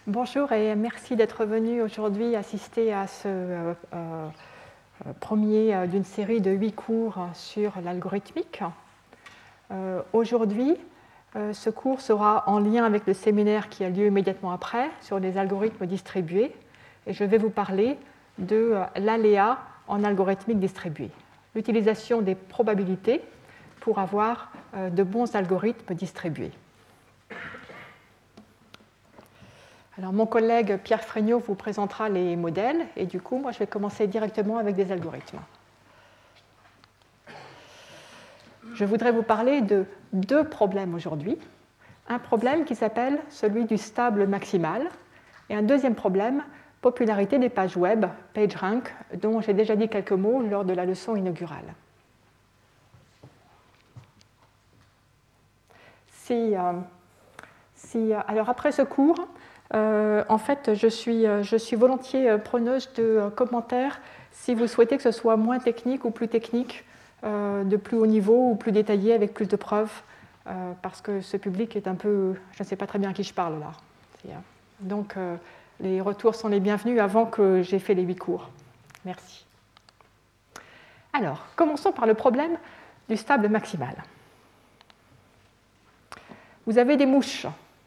Bonjour et merci d'être venu aujourd'hui assister à ce premier d'une série de 8 cours sur l'algorithmique. Aujourd'hui, ce cours sera en lien avec le séminaire qui a lieu immédiatement après sur les algorithmes distribués et je vais vous parler de l'aléa en algorithmique distribuée, l'utilisation des probabilités pour avoir de bons algorithmes distribués. Alors, mon collègue Pierre Fregnault vous présentera les modèles et du coup, moi, je vais commencer directement avec des algorithmes. Je voudrais vous parler de 2 problèmes aujourd'hui. Un problème qui s'appelle celui du stable maximal et un deuxième problème, popularité des pages web, PageRank, dont j'ai déjà dit quelques mots lors de la leçon inaugurale. Alors, après ce cours, en fait, je suis volontiers preneuse de commentaires si vous souhaitez que ce soit moins technique ou plus technique, de plus haut niveau ou plus détaillé avec plus de preuves, parce que ce public est un peu... Je ne sais pas très bien à qui je parle là. Donc, les retours sont les bienvenus avant que j'aie fait les 8 cours. Merci. Alors, commençons par le problème du stable maximal. Vous avez des mouches.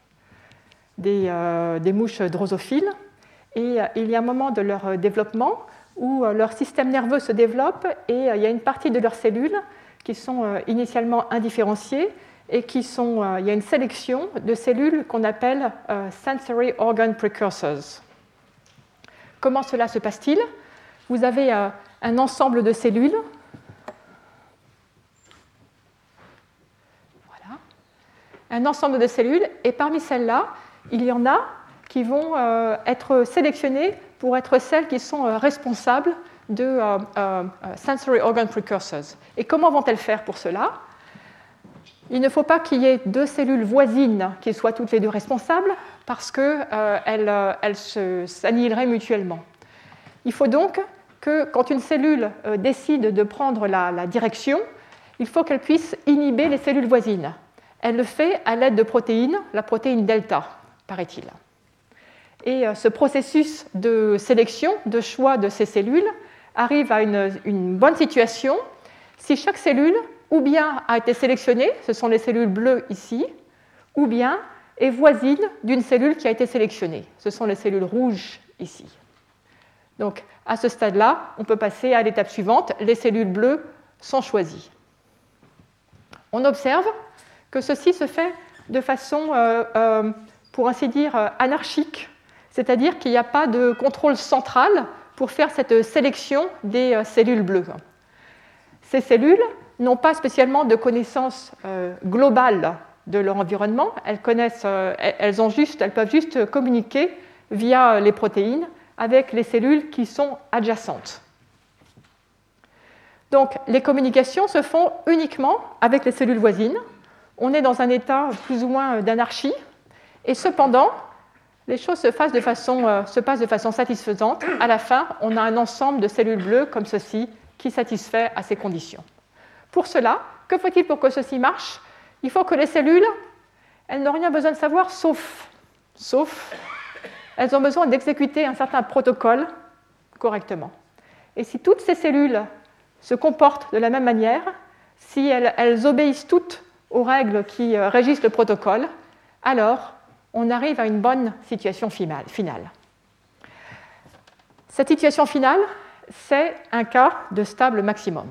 Des mouches drosophiles, et il y a un moment de leur développement où leur système nerveux se développe et il y a une partie de leurs cellules qui sont initialement indifférenciées et il y a une sélection de cellules qu'on appelle sensory organ precursors. Comment cela se passe-t-il ? Vous avez un ensemble de cellules. Voilà. Un ensemble de cellules, et parmi celles-là, il y en a qui vont être sélectionnées pour être celles qui sont responsables de sensory organ precursors. Et comment vont-elles faire pour cela ? Il ne faut pas qu'il y ait 2 cellules voisines qui soient toutes les 2 responsables, parce qu'elles s'annihileraient mutuellement. Il faut donc que, quand une cellule décide de prendre la direction, il faut qu'elle puisse inhiber les cellules voisines. Elle le fait à l'aide de protéines, la protéine delta, paraît-il. Et ce processus de sélection, de choix de ces cellules, arrive à une bonne situation si chaque cellule, ou bien a été sélectionnée, ce sont les cellules bleues ici, ou bien est voisine d'une cellule qui a été sélectionnée, ce sont les cellules rouges ici. Donc, à ce stade-là, on peut passer à l'étape suivante, les cellules bleues sont choisies. On observe que ceci se fait de façon, pour ainsi dire, anarchique, c'est-à-dire qu'il n'y a pas de contrôle central pour faire cette sélection des cellules bleues. Ces cellules n'ont pas spécialement de connaissance globale de leur environnement, elles peuvent juste communiquer via les protéines avec les cellules qui sont adjacentes. Donc, les communications se font uniquement avec les cellules voisines. On est dans un état plus ou moins d'anarchie, et cependant, les choses se passent de façon satisfaisante. À la fin, on a un ensemble de cellules bleues comme ceci qui satisfait à ces conditions. Pour cela, que faut-il pour que ceci marche ? Il faut que les cellules, elles n'ont rien besoin de savoir, sauf elles ont besoin d'exécuter un certain protocole correctement. Et si toutes ces cellules se comportent de la même manière, si elles obéissent toutes aux règles qui régissent le protocole, alors on arrive à une bonne situation finale. Cette situation finale, c'est un cas de stable maximum.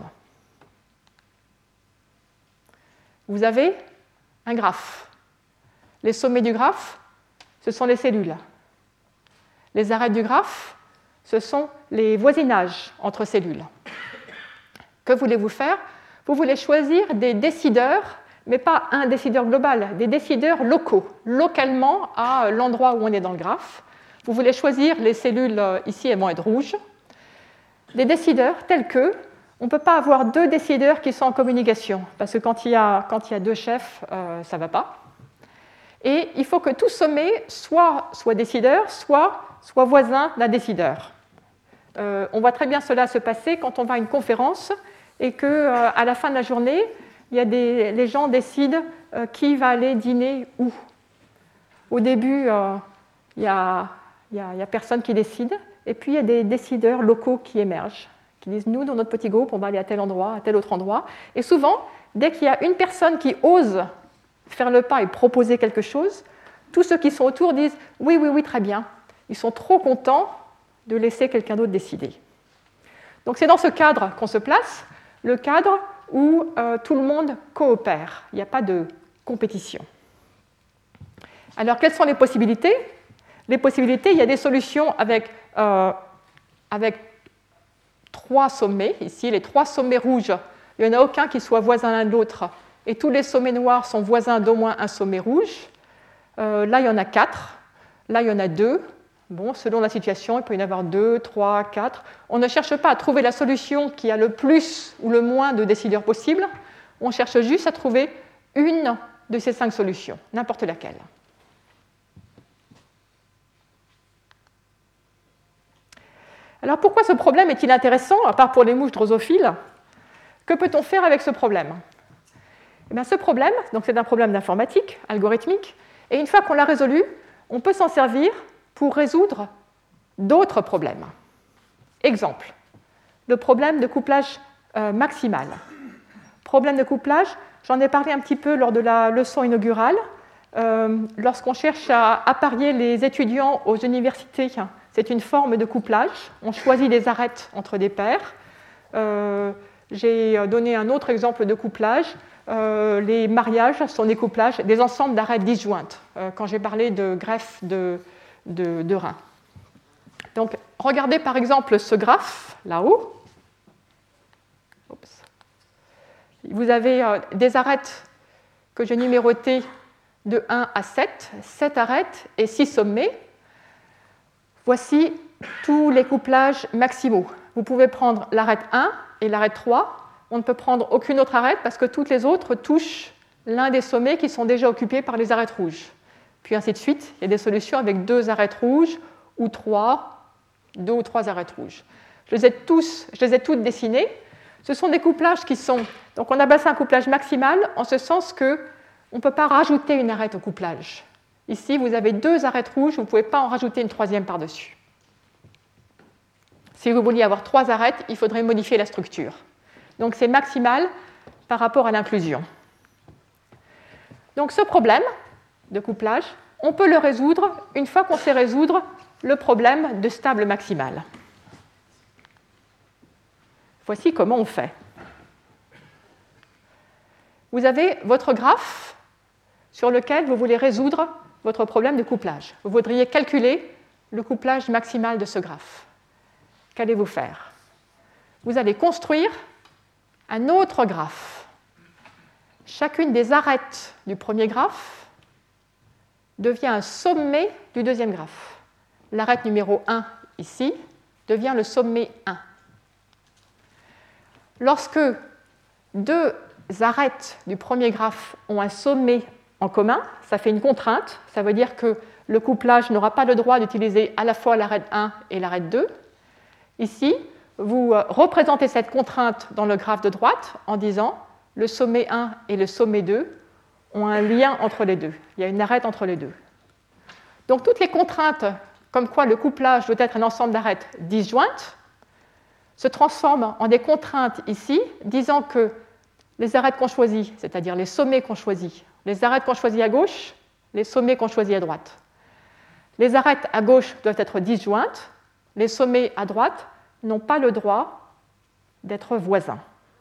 Vous avez un graphe. Les sommets du graphe, ce sont les cellules. Les arêtes du graphe, ce sont les voisinages entre cellules. Que voulez-vous faire ? Vous voulez choisir des décideurs, mais pas un décideur global, des décideurs locaux, localement à l'endroit où on est dans le graphe. Vous voulez choisir les cellules, ici elles vont être rouges, des décideurs tels que, on ne peut pas avoir 2 décideurs qui sont en communication, parce que quand il y a 2 chefs, ça ne va pas. Et il faut que tout sommet soit décideur, soit voisin d'un décideur. On voit très bien cela se passer quand on va à une conférence et qu'à la fin de la journée, les gens décident qui va aller dîner où. Au début, il n'y a personne qui décide. Et puis, il y a des décideurs locaux qui émergent, qui disent, nous, dans notre petit groupe, on va aller à tel endroit, à tel autre endroit. Et souvent, dès qu'il y a une personne qui ose faire le pas et proposer quelque chose, tous ceux qui sont autour disent, oui, oui, oui, très bien. Ils sont trop contents de laisser quelqu'un d'autre décider. Donc, c'est dans ce cadre qu'on se place, le cadre où tout le monde coopère. Il n'y a pas de compétition. Alors, quelles sont les possibilités ? Les possibilités, il y a des solutions avec 3 sommets. Ici, les 3 sommets rouges, il n'y en a aucun qui soit voisin l'un de l'autre. Et tous les sommets noirs sont voisins d'au moins un sommet rouge. Là, il y en a 4. Là, il y en a 2. Bon, selon la situation, il peut y en avoir 2, 3, 4. On ne cherche pas à trouver la solution qui a le plus ou le moins de décideurs possibles. On cherche juste à trouver une de ces 5 solutions, n'importe laquelle. Alors pourquoi ce problème est-il intéressant, à part pour les mouches drosophiles ? Que peut-on faire avec ce problème ? Eh bien, ce problème, donc c'est un problème d'informatique, algorithmique, et une fois qu'on l'a résolu, on peut s'en servir pour résoudre d'autres problèmes. Exemple, le problème de couplage maximal. Problème de couplage, j'en ai parlé un petit peu lors de la leçon inaugurale. Lorsqu'on cherche à apparier les étudiants aux universités, c'est une forme de couplage. On choisit des arêtes entre des paires. J'ai donné un autre exemple de couplage. Les mariages sont des couplages, des ensembles d'arêtes disjointes, quand j'ai parlé de greffe de rein. Donc, regardez par exemple ce graphe, là-haut. Vous avez des arêtes que j'ai numérotées de 1 à 7, 7 arêtes et 6 sommets. Voici tous les couplages maximaux. Vous pouvez prendre l'arête 1 et l'arête 3. On ne peut prendre aucune autre arête parce que toutes les autres touchent l'un des sommets qui sont déjà occupés par les arêtes rouges. Puis ainsi de suite, il y a des solutions avec 2 arêtes rouges ou 2 ou 3 arêtes rouges. Je les ai toutes dessinées. Ce sont des couplages qui sont... Donc on appelle ça un couplage maximal en ce sens qu'on ne peut pas rajouter une arête au couplage. Ici, vous avez 2 arêtes rouges, vous ne pouvez pas en rajouter une 3e par-dessus. Si vous vouliez avoir 3 arêtes, il faudrait modifier la structure. Donc c'est maximal par rapport à l'inclusion. Donc ce problème de couplage, on peut le résoudre une fois qu'on sait résoudre le problème de stable maximal. Voici comment on fait. Vous avez votre graphe sur lequel vous voulez résoudre votre problème de couplage. Vous voudriez calculer le couplage maximal de ce graphe. Qu'allez-vous faire ? Vous allez construire un autre graphe. Chacune des arêtes du premier graphe devient un sommet du deuxième graphe. L'arête numéro 1, ici, devient le sommet 1. Lorsque 2 arêtes du premier graphe ont un sommet en commun, ça fait une contrainte. Ça veut dire que le couplage n'aura pas le droit d'utiliser à la fois l'arête 1 et l'arête 2. Ici, vous représentez cette contrainte dans le graphe de droite en disant le sommet 1 et le sommet 2 ont un lien entre les deux. Il y a une arête entre les deux. Donc toutes les contraintes, comme quoi le couplage doit être un ensemble d'arêtes disjointes, se transforment en des contraintes ici, disant que les arêtes qu'on choisit, c'est-à-dire les sommets qu'on choisit, les arêtes qu'on choisit à gauche, les sommets qu'on choisit à droite. Les arêtes à gauche doivent être disjointes, les sommets à droite n'ont pas le droit d'être voisins.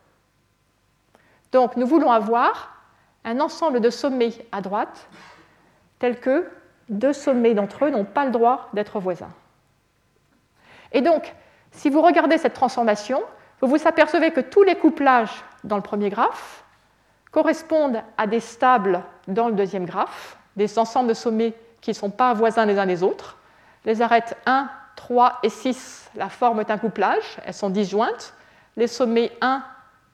Donc nous voulons avoir un ensemble de sommets à droite tels que 2 sommets d'entre eux n'ont pas le droit d'être voisins. Et donc, si vous regardez cette transformation, vous vous apercevez que tous les couplages dans le premier graphe correspondent à des stables dans le deuxième graphe, des ensembles de sommets qui ne sont pas voisins les uns des autres. Les arêtes 1, 3 et 6, la forme est un couplage, elles sont disjointes. Les sommets 1,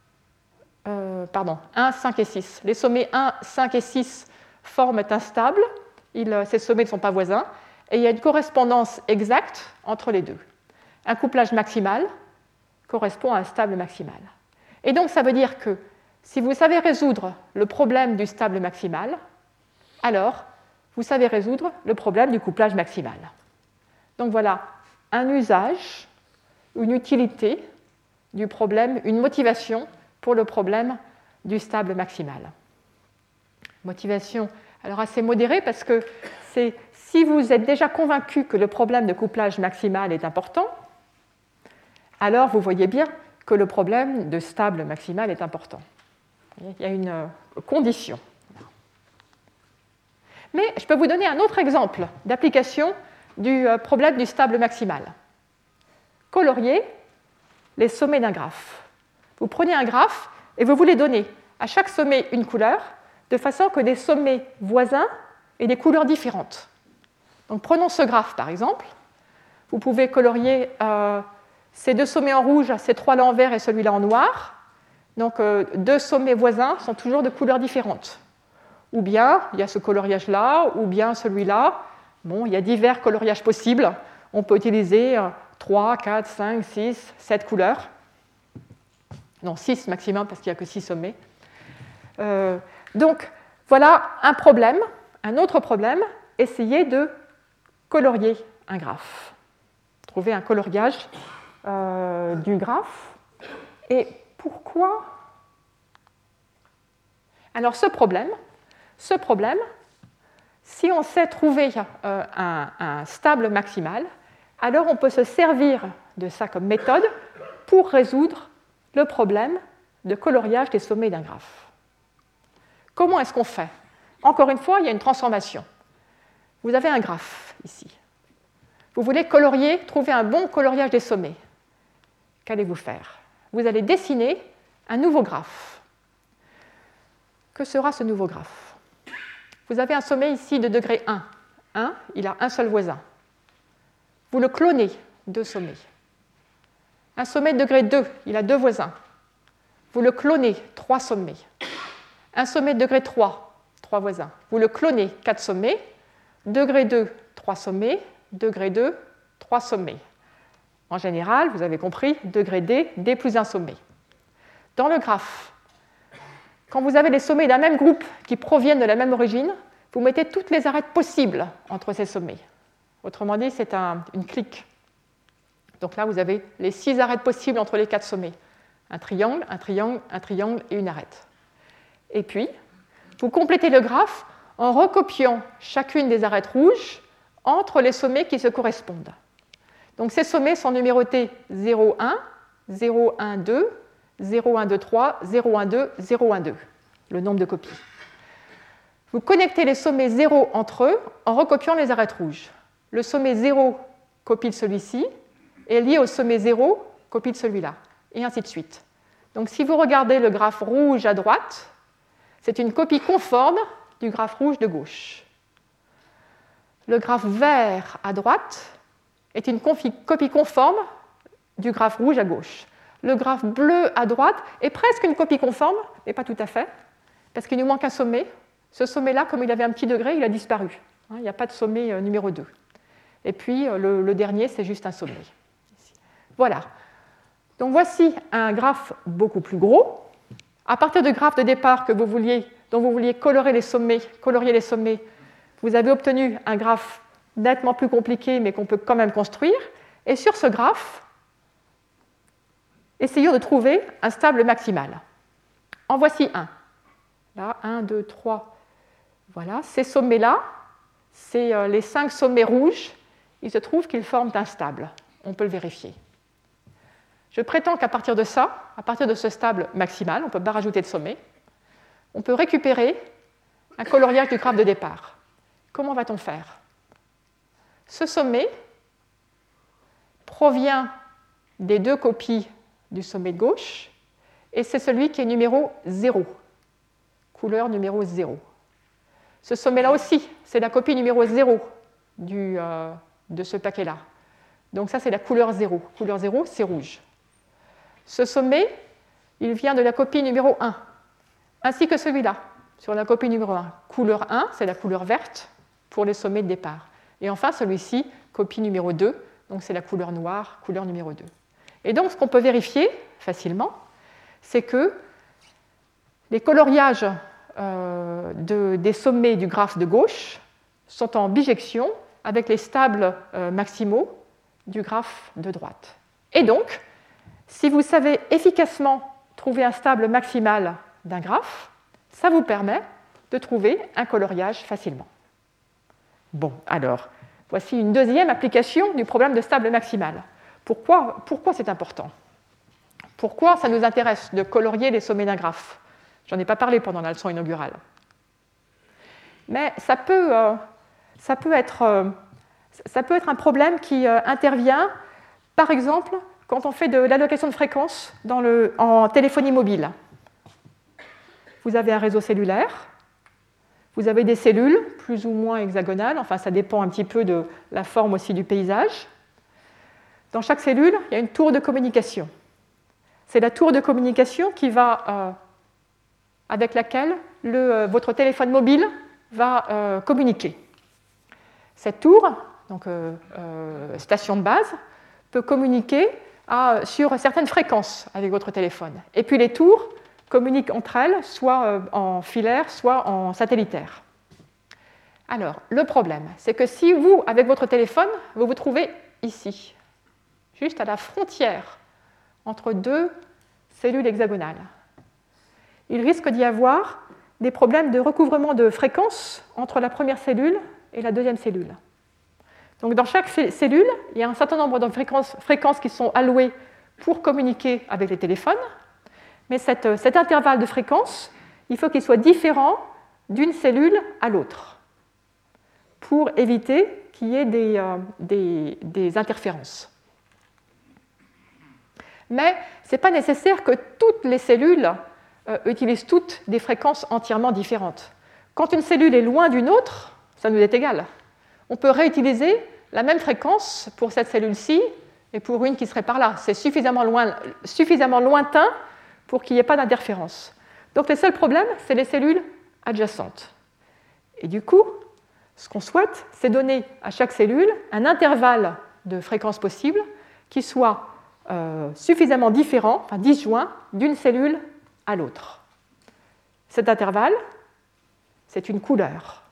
5 et 6. Les sommets 1, 5 et 6 forment un stable, ces sommets ne sont pas voisins, et il y a une correspondance exacte entre les deux. Un couplage maximal correspond à un stable maximal. Et donc ça veut dire que si vous savez résoudre le problème du stable maximal, alors vous savez résoudre le problème du couplage maximal. Donc voilà un usage, une utilité du problème, une motivation pour le problème du stable maximal. Motivation alors assez modérée parce que c'est si vous êtes déjà convaincu que le problème de couplage maximal est important, alors vous voyez bien que le problème de stable maximal est important. Il y a une condition. Mais je peux vous donner un autre exemple d'application du problème du stable maximal. Colorier les sommets d'un graphe. Vous prenez un graphe et vous voulez donner à chaque sommet une couleur, de façon que des sommets voisins aient des couleurs différentes. Donc prenons ce graphe par exemple. Vous pouvez colorier ces deux sommets en rouge, ces trois-là en vert et celui-là en noir. Donc deux sommets voisins sont toujours de couleurs différentes. Ou bien il y a ce coloriage-là, ou bien celui-là. Bon, il y a divers coloriages possibles. On peut utiliser 3, 4, 5, 6, 7 couleurs. Non, 6 maximum parce qu'il n'y a que 6 sommets. Donc, voilà un problème, un autre problème, essayer de colorier un graphe. Trouver un coloriage du graphe. Et pourquoi? Alors, ce problème, si on sait trouver un stable maximal, alors on peut se servir de ça comme méthode pour résoudre le problème de coloriage des sommets d'un graphe. Comment est-ce qu'on fait? Encore une fois, il y a une transformation. Vous avez un graphe ici. Vous voulez colorier, trouver un bon coloriage des sommets. Qu'allez-vous faire? Vous allez dessiner un nouveau graphe. Que sera ce nouveau graphe? Vous avez un sommet ici de degré 1. 1, il a un seul voisin. Vous le clonez, 2 sommets. Un sommet de degré 2, il a 2 voisins. Vous le clonez, 3 sommets. Un sommet de degré 3, 3 voisins. Vous le clonez, 4 sommets. Degré 2, 3 sommets. Degré 2, 3 sommets. En général, vous avez compris, degré D, D plus 1 sommet. Dans le graphe, quand vous avez les sommets d'un même groupe qui proviennent de la même origine, vous mettez toutes les arêtes possibles entre ces sommets. Autrement dit, c'est une clique. Donc là, vous avez les 6 arêtes possibles entre les 4 sommets. Un triangle, un triangle, un triangle et une arête. Et puis, vous complétez le graphe en recopiant chacune des arêtes rouges entre les sommets qui se correspondent. Donc ces sommets sont numérotés 0, 1, 0, 1, 2, 0, 1, 2, 3, 0, 1, 2, 0, 1, 2, le nombre de copies. Vous connectez les sommets 0 entre eux en recopiant les arêtes rouges. Le sommet 0 copie de celui-ci est lié au sommet 0 copie de celui-là, et ainsi de suite. Donc si vous regardez le graphe rouge à droite, c'est une copie conforme du graphe rouge de gauche. Le graphe vert à droite est une copie conforme du graphe rouge à gauche. Le graphe bleu à droite est presque une copie conforme, mais pas tout à fait, parce qu'il nous manque un sommet. Ce sommet-là, comme il avait un petit degré, il a disparu. Il n'y a pas de sommet numéro 2. Et puis le dernier, c'est juste un sommet. Voilà. Donc voici un graphe beaucoup plus gros. À partir du graphe de départ dont vous vouliez colorier les sommets, vous avez obtenu un graphe nettement plus compliqué, mais qu'on peut quand même construire. Et sur ce graphe, essayons de trouver un stable maximal. En voici un. Là, 1, 2, 3. Voilà, ces sommets-là, c'est les 5 sommets rouges. Il se trouve qu'ils forment un stable. On peut le vérifier. Je prétends qu'à partir de ça, à partir de ce stable maximal, on ne peut pas rajouter de sommet, on peut récupérer un coloriage du graphe de départ. Comment va-t-on faire? Ce sommet provient des 2 copies du sommet de gauche, et c'est celui qui est numéro 0, couleur numéro 0. Ce sommet-là aussi, c'est la copie numéro 0 de ce paquet-là. Donc ça, c'est la couleur 0. Couleur 0, c'est rouge. Ce sommet, il vient de la copie numéro 1, ainsi que celui-là, sur la copie numéro 1. Couleur 1, c'est la couleur verte pour les sommets de départ. Et enfin, celui-ci, copie numéro 2, donc c'est la couleur noire, couleur numéro 2. Et donc, ce qu'on peut vérifier facilement, c'est que les coloriages des sommets du graphe de gauche sont en bijection avec les stables maximaux du graphe de droite. Et donc, si vous savez efficacement trouver un stable maximal d'un graphe, ça vous permet de trouver un coloriage facilement. Bon, alors, voici une deuxième application du problème de stable maximal. Pourquoi c'est important? Pourquoi ça nous intéresse de colorier les sommets d'un graphe? J'en ai pas parlé pendant la leçon inaugurale. Mais ça peut être un problème qui intervient, par exemple, quand on fait de l'allocation de fréquences en téléphonie mobile. Vous avez un réseau cellulaire, vous avez des cellules plus ou moins hexagonales, enfin ça dépend un petit peu de la forme aussi du paysage. Dans chaque cellule, il y a une tour de communication. C'est la tour de communication avec laquelle votre téléphone mobile va communiquer. Cette tour, donc station de base, peut communiquer sur certaines fréquences avec votre téléphone. Et puis les tours communiquent entre elles, soit en filaire, soit en satellitaire. Alors, le problème, c'est que si vous, avec votre téléphone, vous vous trouvez ici, juste à la frontière entre deux cellules hexagonales, il risque d'y avoir des problèmes de recouvrement de fréquences entre la première cellule et la deuxième cellule. Donc, dans chaque cellule, il y a un certain nombre de fréquences qui sont allouées pour communiquer avec les téléphones, mais cet intervalle de fréquence, il faut qu'il soit différent d'une cellule à l'autre pour éviter qu'il y ait des interférences. Mais ce n'est pas nécessaire que toutes les cellules utilisent toutes des fréquences entièrement différentes. Quand une cellule est loin d'une autre, ça nous est égal. On peut réutiliser la même fréquence pour cette cellule-ci et pour une qui serait par là. C'est suffisamment lointain pour qu'il n'y ait pas d'interférence. Donc le seul problème, c'est les cellules adjacentes. Et du coup, ce qu'on souhaite, c'est donner à chaque cellule un intervalle de fréquence possible qui soit suffisamment différent, enfin disjoint, d'une cellule à l'autre. Cet intervalle, c'est une couleur.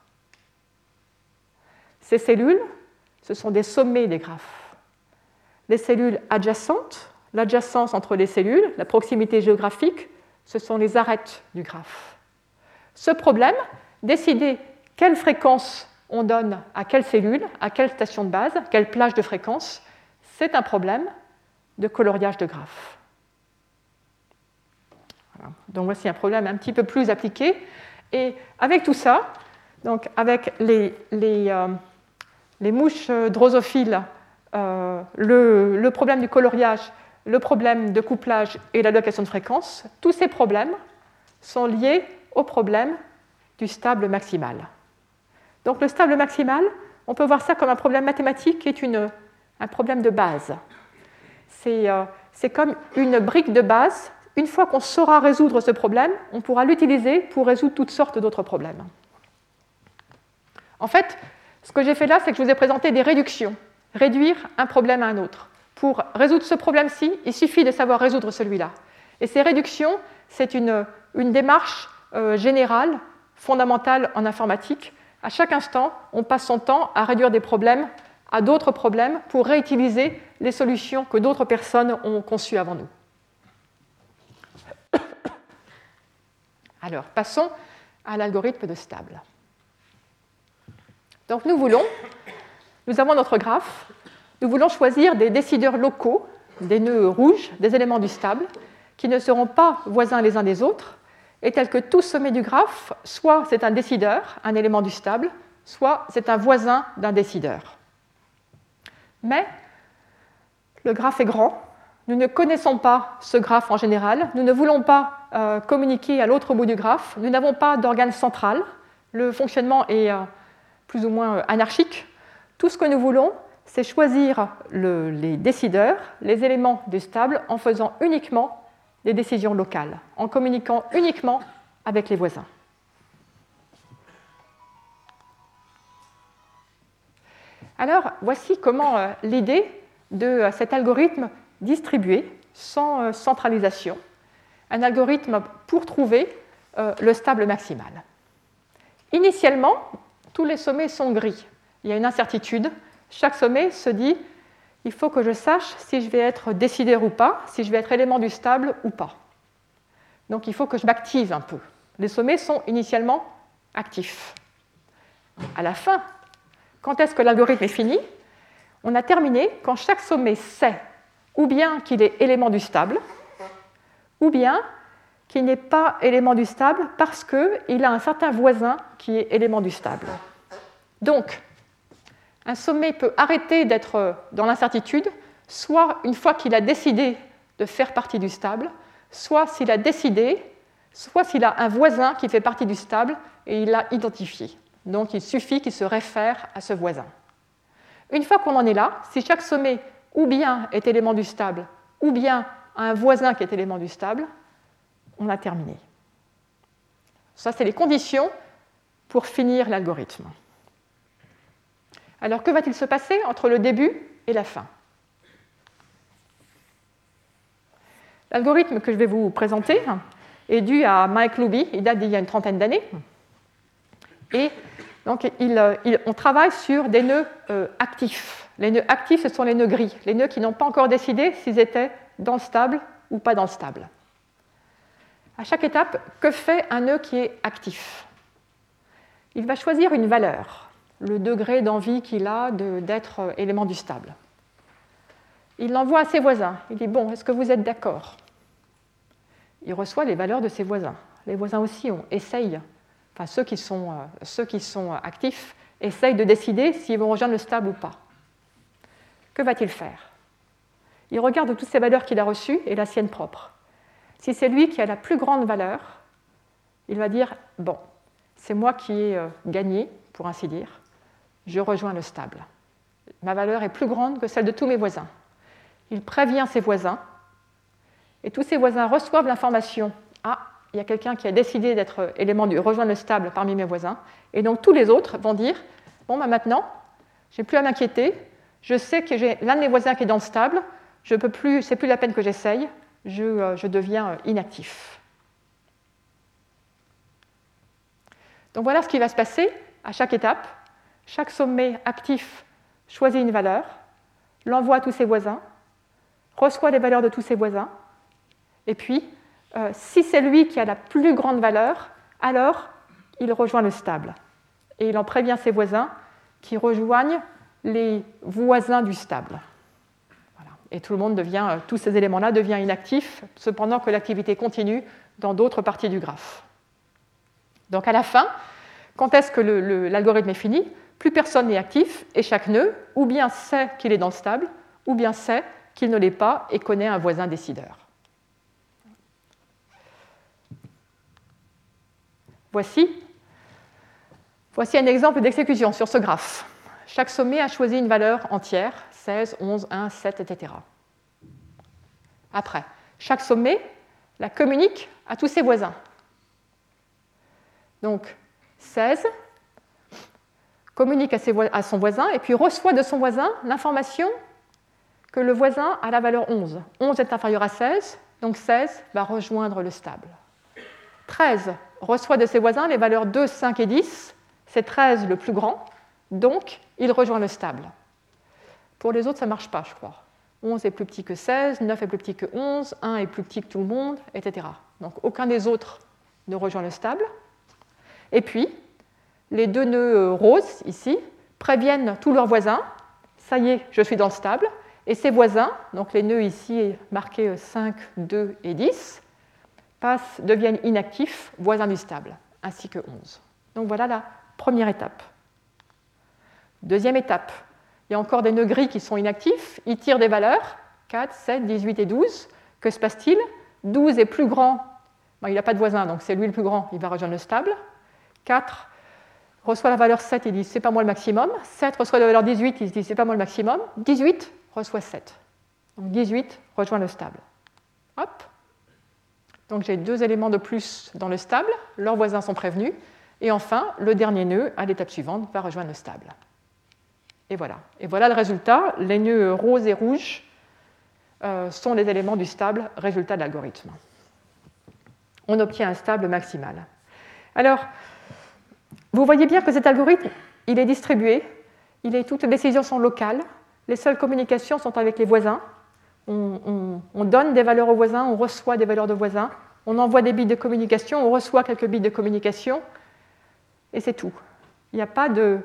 Ces cellules, ce sont des sommets des graphes. Les cellules adjacentes, l'adjacence entre les cellules, la proximité géographique, ce sont les arêtes du graphe. Ce problème, décider quelle fréquence on donne à quelle cellule, à quelle station de base, quelle plage de fréquence, c'est un problème de coloriage de graphe. Voilà. Donc voici un problème un petit peu plus appliqué. Et avec tout ça, donc avec les mouches drosophiles, le problème du coloriage, le problème de couplage et l'allocation de fréquence, tous ces problèmes sont liés au problème du stable maximal. Donc le stable maximal, on peut voir ça comme un problème mathématique qui est un problème de base. C'est comme une brique de base. Une fois qu'on saura résoudre ce problème, on pourra l'utiliser pour résoudre toutes sortes d'autres problèmes. En fait, ce que j'ai fait là, c'est que je vous ai présenté des réductions. Réduire un problème à un autre. Pour résoudre ce problème-ci, il suffit de savoir résoudre celui-là. Et ces réductions, c'est une démarche générale, fondamentale en informatique. À chaque instant, on passe son temps à réduire des problèmes à d'autres problèmes pour réutiliser les solutions que d'autres personnes ont conçues avant nous. Alors, passons à l'algorithme de stable. Donc, nous avons notre graphe, nous voulons choisir des décideurs locaux, des nœuds rouges, des éléments du stable, qui ne seront pas voisins les uns des autres, et tels que tout sommet du graphe, soit c'est un décideur, un élément du stable, soit c'est un voisin d'un décideur. Mais le graphe est grand, nous ne connaissons pas ce graphe en général, nous ne voulons pas communiquer à l'autre bout du graphe, nous n'avons pas d'organe central, le fonctionnement est plus ou moins anarchique. Tout ce que nous voulons, c'est choisir les décideurs, les éléments du stable, en faisant uniquement des décisions locales, en communiquant uniquement avec les voisins. Alors, voici comment l'idée de cet algorithme distribué, sans centralisation, un algorithme pour trouver le stable maximal. Initialement, tous les sommets sont gris. Il y a une incertitude. Chaque sommet se dit, il faut que je sache si je vais être décidaire ou pas, si je vais être élément du stable ou pas. Donc il faut que je m'active un peu. Les sommets sont initialement actifs. À la fin, quand est-ce que l'algorithme est fini? On a terminé quand chaque sommet sait ou bien qu'il est élément du stable, ou bien qu'il n'est pas élément du stable parce qu'il a un certain voisin qui est élément du stable. Donc, un sommet peut arrêter d'être dans l'incertitude, soit une fois qu'il a décidé de faire partie du stable, soit s'il a décidé, soit s'il a un voisin qui fait partie du stable et il l'a identifié. Donc, il suffit qu'il se réfère à ce voisin. Une fois qu'on en est là, si chaque sommet ou bien est élément du stable, ou bien a un voisin qui est élément du stable, on a terminé. Ça, c'est les conditions pour finir l'algorithme. Alors, que va-t-il se passer entre le début et la fin? L'algorithme que je vais vous présenter est dû à Mike Luby, il date d'il y a une trentaine d'années. Et donc, on travaille sur des nœuds actifs. Les nœuds actifs, ce sont les nœuds gris, les nœuds qui n'ont pas encore décidé s'ils étaient dans le stable ou pas dans le stable. À chaque étape, que fait un nœud qui est actif? Il va choisir une valeur, le degré d'envie qu'il a d'être élément du stable. Il l'envoie à ses voisins. Il dit « Bon, est-ce que vous êtes d'accord ?» Il reçoit les valeurs de ses voisins. Les voisins aussi essayent, enfin ceux qui sont actifs, essayent de décider s'ils vont rejoindre le stable ou pas. Que va-t-il faire? Il regarde toutes ces valeurs qu'il a reçues et la sienne propre. Si c'est lui qui a la plus grande valeur, il va dire « Bon, c'est moi qui ai gagné, pour ainsi dire, je rejoins le stable. Ma valeur est plus grande que celle de tous mes voisins. » Il prévient ses voisins, et tous ses voisins reçoivent l'information « Ah, il y a quelqu'un qui a décidé d'être élément de rejoindre le stable parmi mes voisins. » Et donc tous les autres vont dire « Bon, maintenant, je n'ai plus à m'inquiéter, je sais que j'ai l'un de mes voisins qui est dans le stable, ce n'est plus la peine que j'essaye, je deviens inactif. » Donc voilà ce qui va se passer à chaque étape. Chaque sommet actif choisit une valeur, l'envoie à tous ses voisins, reçoit les valeurs de tous ses voisins, et puis, si c'est lui qui a la plus grande valeur, alors il rejoint le stable. Et il en prévient ses voisins qui rejoignent les voisins du stable. Voilà. Et tout le monde tous ces éléments-là deviennent inactifs, cependant que l'activité continue dans d'autres parties du graphe. Donc à la fin, quand est-ce que l'algorithme est fini? Plus personne n'est actif, et chaque nœud, ou bien sait qu'il est dans le stable, ou bien sait qu'il ne l'est pas et connaît un voisin décideur. Voici un exemple d'exécution sur ce graphe. Chaque sommet a choisi une valeur entière, 16, 11, 1, 7, etc. Après, chaque sommet la communique à tous ses voisins. Donc, 16 communique à son voisin et puis reçoit de son voisin l'information que le voisin a la valeur 11. 11 est inférieur à 16, donc 16 va rejoindre le stable. 13 reçoit de ses voisins les valeurs 2, 5 et 10. C'est 13 le plus grand, donc il rejoint le stable. Pour les autres, ça ne marche pas, je crois. 11 est plus petit que 16, 9 est plus petit que 11, 1 est plus petit que tout le monde, etc. Donc aucun des autres ne rejoint le stable. Et puis, les deux nœuds roses, ici, préviennent tous leurs voisins. Ça y est, je suis dans le stable. Et ces voisins, donc les nœuds ici marqués 5, 2 et 10, deviennent inactifs, voisins du stable, ainsi que 11. Donc voilà la première étape. Deuxième étape, il y a encore des nœuds gris qui sont inactifs. Ils tirent des valeurs, 4, 7, 18 et 12. Que se passe-t-il? 12 est plus grand. Il n'a pas de voisin, donc c'est lui le plus grand, il va rejoindre le stable. 4 reçoit la valeur 7 et dit c'est pas moi le maximum. 7 reçoit la valeur 18, il se dit c'est pas moi le maximum. 18 reçoit 7. Donc 18 rejoint le stable. Hop. Donc j'ai deux éléments de plus dans le stable, leurs voisins sont prévenus. Et enfin, le dernier nœud, à l'étape suivante, va rejoindre le stable. Et voilà. Et voilà le résultat. Les nœuds roses et rouges sont les éléments du stable, résultat de l'algorithme. On obtient un stable maximal. Alors, vous voyez bien que cet algorithme il est distribué, toutes les décisions sont locales, les seules communications sont avec les voisins. On donne des valeurs aux voisins, on reçoit des valeurs de voisins, on envoie des bits de communication, on reçoit quelques bits de communication, et c'est tout. Il n'y a pas de...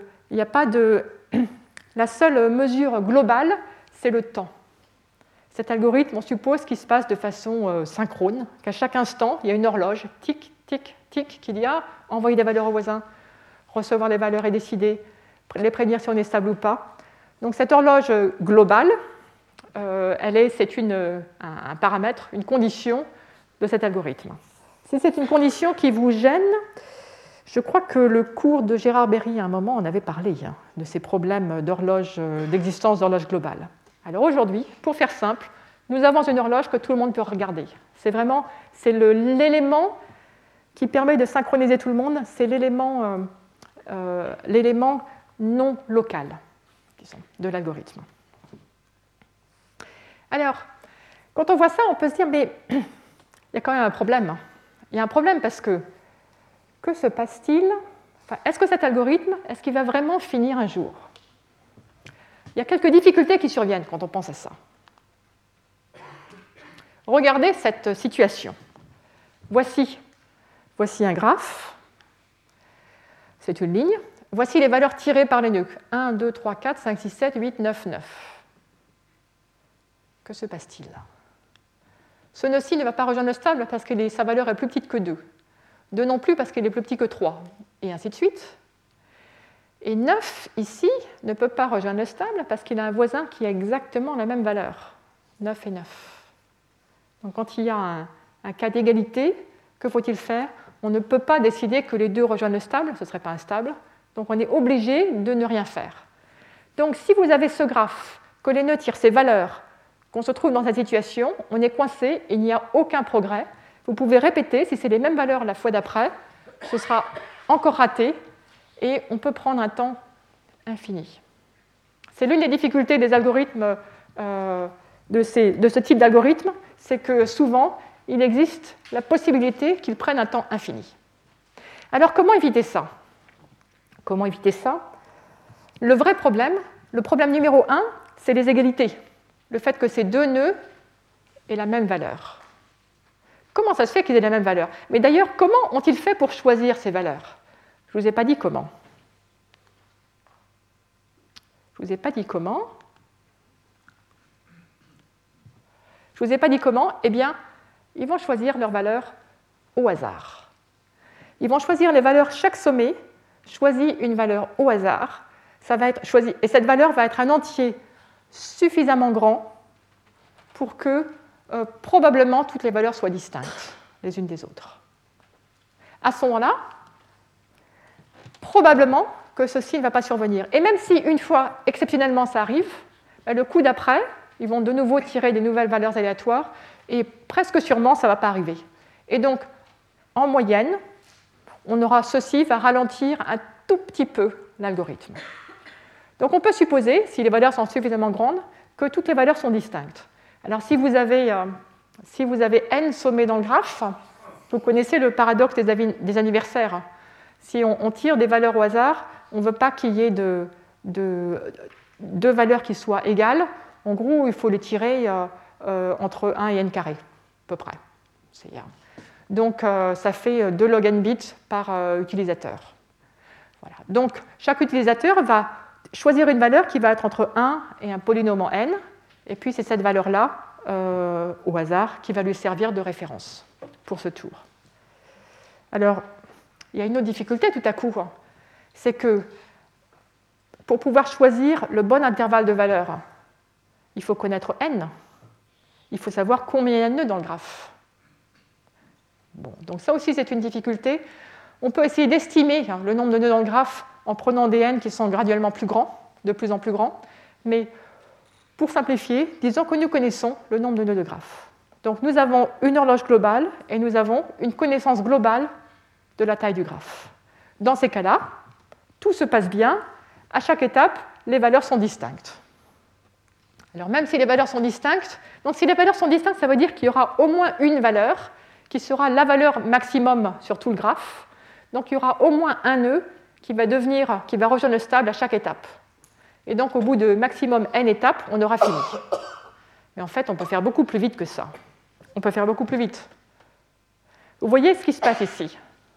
La seule mesure globale, c'est le temps. Cet algorithme, on suppose qu'il se passe de façon synchrone, qu'à chaque instant, il y a une horloge, tic, tic, tic, qui dit « envoyer des valeurs aux voisins, recevoir les valeurs et décider, les prévenir si on est stable ou pas ». Donc cette horloge globale, c'est un paramètre, une condition de cet algorithme. Si c'est une condition qui vous gêne, je crois que le cours de Gérard Berry, à un moment, en avait parlé, de ces problèmes d'existence d'horloge globale. Alors aujourd'hui, pour faire simple, nous avons une horloge que tout le monde peut regarder. C'est l'élément qui permet de synchroniser tout le monde, c'est l'élément non local, disons, de l'algorithme. Alors, quand on voit ça, on peut se dire, mais il y a quand même un problème. Il y a un problème parce que se passe-t-il ? Est-ce que cet algorithme, est-ce qu'il va vraiment finir un jour ? Il y a quelques difficultés qui surviennent quand on pense à ça. Regardez cette situation. Voici un graphe. C'est une ligne. Voici les valeurs tirées par les nœuds. 1, 2, 3, 4, 5, 6, 7, 8, 9, 9. Que se passe-t-il là ? Ce nœud-ci ne va pas rejoindre le stable parce que sa valeur est plus petite que 2. 2 non plus parce qu'il est plus petit que 3. Et ainsi de suite. Et 9, ici, ne peut pas rejoindre le stable parce qu'il a un voisin qui a exactement la même valeur. 9 et 9. Donc quand il y a un cas d'égalité, que faut-il faire ? On ne peut pas décider que les deux rejoignent le stable, ce ne serait pas instable. Donc on est obligé de ne rien faire. Donc si vous avez ce graphe, que les nœuds tirent ces valeurs, qu'on se trouve dans cette situation, on est coincé, il n'y a aucun progrès. Vous pouvez répéter, si c'est les mêmes valeurs la fois d'après, ce sera encore raté, et on peut prendre un temps infini. C'est l'une des difficultés des algorithmes, de ce type d'algorithme, c'est que souvent, il existe la possibilité qu'ils prennent un temps infini. Alors, comment éviter ça ? Le vrai problème, le problème numéro 1, c'est les égalités. Le fait que ces deux nœuds aient la même valeur. Comment ça se fait qu'ils aient la même valeur ? Mais d'ailleurs, comment ont-ils fait pour choisir ces valeurs ? Je ne vous ai pas dit comment. Eh bien, ils vont choisir leurs valeurs au hasard. Ils vont choisir les valeurs, chaque sommet choisit une valeur au hasard. Ça va être choisi, et cette valeur va être un entier suffisamment grand pour que probablement toutes les valeurs soient distinctes les unes des autres. À ce moment-là, probablement que ceci ne va pas survenir. Et même si une fois, exceptionnellement, ça arrive, le coup d'après, ils vont de nouveau tirer des nouvelles valeurs aléatoires et presque sûrement, ça ne va pas arriver. Et donc, en moyenne, ceci va ralentir un tout petit peu l'algorithme. Donc on peut supposer, si les valeurs sont suffisamment grandes, que toutes les valeurs sont distinctes. Alors si vous avez n sommets dans le graphe, vous connaissez le paradoxe des anniversaires. Si on tire des valeurs au hasard, on ne veut pas qu'il y ait deux valeurs qui soient égales. En gros, il faut les tirer entre 1 et n carré, à peu près. Donc ça fait 2 log n bits par utilisateur. Voilà. Donc chaque utilisateur va choisir une valeur qui va être entre 1 et un polynôme en n, et puis c'est cette valeur-là, au hasard, qui va lui servir de référence pour ce tour. Alors, il y a une autre difficulté tout à coup, c'est que pour pouvoir choisir le bon intervalle de valeurs, il faut connaître n. Il faut savoir combien il y a de nœuds dans le graphe. Bon, donc ça aussi, c'est une difficulté. On peut essayer d'estimer le nombre de nœuds dans le graphe en prenant des n qui sont graduellement plus grands, de plus en plus grands. Mais pour simplifier, disons que nous connaissons le nombre de nœuds de graphe. Donc nous avons une horloge globale et nous avons une connaissance globale de la taille du graphe. Dans ces cas-là, tout se passe bien. À chaque étape, les valeurs sont distinctes. Alors même si les valeurs sont distinctes, donc si les valeurs sont distinctes, ça veut dire qu'il y aura au moins une valeur qui sera la valeur maximum sur tout le graphe. Donc il y aura au moins un nœud qui va rejoindre le stable à chaque étape. Et donc, au bout de maximum n étapes, on aura fini. Mais en fait, on peut faire beaucoup plus vite que ça. On peut faire beaucoup plus vite. Vous voyez ce qui se passe ici.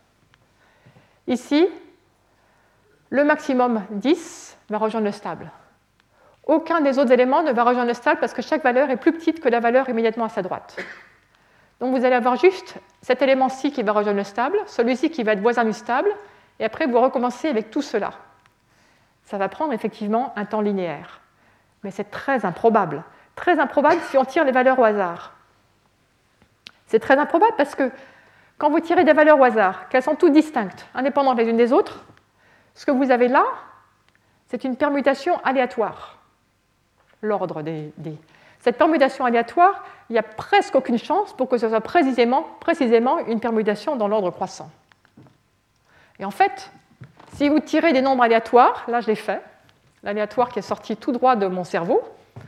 Ici, le maximum 10 va rejoindre le stable. Aucun des autres éléments ne va rejoindre le stable parce que chaque valeur est plus petite que la valeur immédiatement à sa droite. Donc vous allez avoir juste cet élément-ci qui va rejoindre le stable, celui-ci qui va être voisin du stable, et après vous recommencez avec tout cela. Ça va prendre effectivement un temps linéaire. Mais c'est très improbable. Très improbable si on tire les valeurs au hasard. C'est très improbable parce que quand vous tirez des valeurs au hasard, qu'elles sont toutes distinctes, indépendantes les unes des autres, ce que vous avez là, c'est une permutation aléatoire. L'ordre des... Cette permutation aléatoire, il n'y a presque aucune chance pour que ce soit précisément une permutation dans l'ordre croissant. Et en fait, si vous tirez des nombres aléatoires, là je l'ai fait, l'aléatoire qui est sorti tout droit de mon cerveau,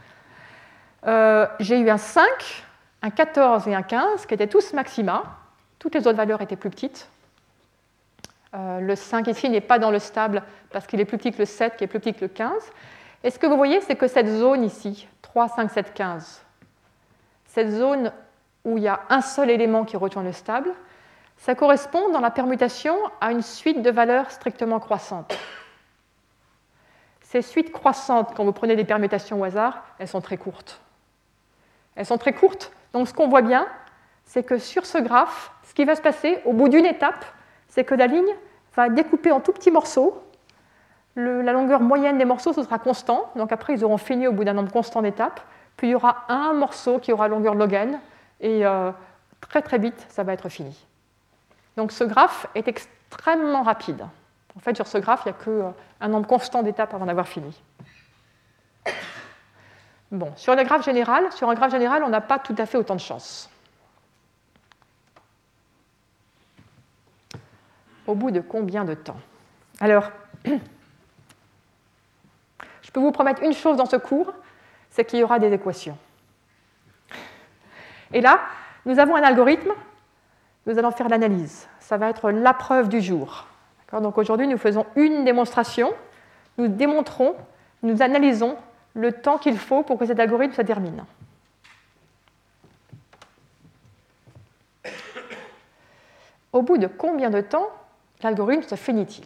j'ai eu un 5, un 14 et un 15 qui étaient tous maxima. Toutes les autres valeurs étaient plus petites. Le 5 ici n'est pas dans le stable parce qu'il est plus petit que le 7 qui est plus petit que le 15. Et ce que vous voyez, c'est que cette zone ici, 3, 5, 7, 15, cette zone où il y a un seul élément qui rejoint le stable, ça correspond dans la permutation à une suite de valeurs strictement croissantes. Ces suites croissantes, quand vous prenez des permutations au hasard, elles sont très courtes. Elles sont très courtes, donc ce qu'on voit bien, c'est que sur ce graphe, ce qui va se passer au bout d'une étape, c'est que la ligne va découper en tout petits morceaux. La longueur moyenne des morceaux, ce sera constant, donc après ils auront fini au bout d'un nombre constant d'étapes, puis il y aura un morceau qui aura longueur log n, et très très vite, ça va être fini. Donc ce graphe est extrêmement rapide. En fait, sur ce graphe, il n'y a qu'un nombre constant d'étapes avant d'avoir fini. Bon, sur un graphe général, on n'a pas tout à fait autant de chance. Au bout de combien de temps? Alors, je peux vous promettre une chose dans ce cours, c'est qu'il y aura des équations. Et là, nous avons un algorithme, nous allons faire l'analyse. Ça va être la preuve du jour. Donc aujourd'hui, nous faisons une démonstration, nous démontrons, nous analysons le temps qu'il faut pour que cet algorithme se termine. Au bout de combien de temps l'algorithme se finit-il?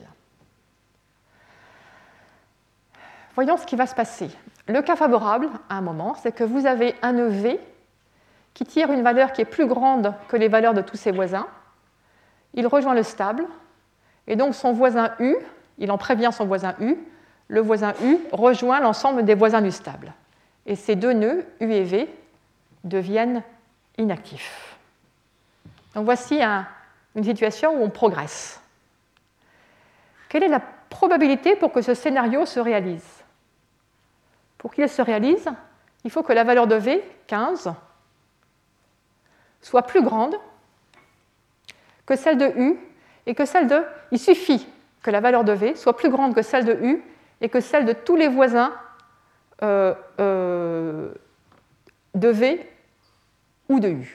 Voyons ce qui va se passer. Le cas favorable, à un moment, c'est que vous avez un nœud V qui tire une valeur qui est plus grande que les valeurs de tous ses voisins. Il rejoint le stable, et donc son voisin U, il en prévient son voisin U, le voisin U rejoint l'ensemble des voisins du stable. Et ces deux nœuds, U et V, deviennent inactifs. Donc voici une situation où on progresse. Quelle est la probabilité pour que ce scénario se réalise? Pour qu'il se réalise, il faut que la valeur de V, 15, soit plus grande que celle de U et que celle de... Il suffit que la valeur de V soit plus grande que celle de U et que celle de tous les voisins de V ou de U.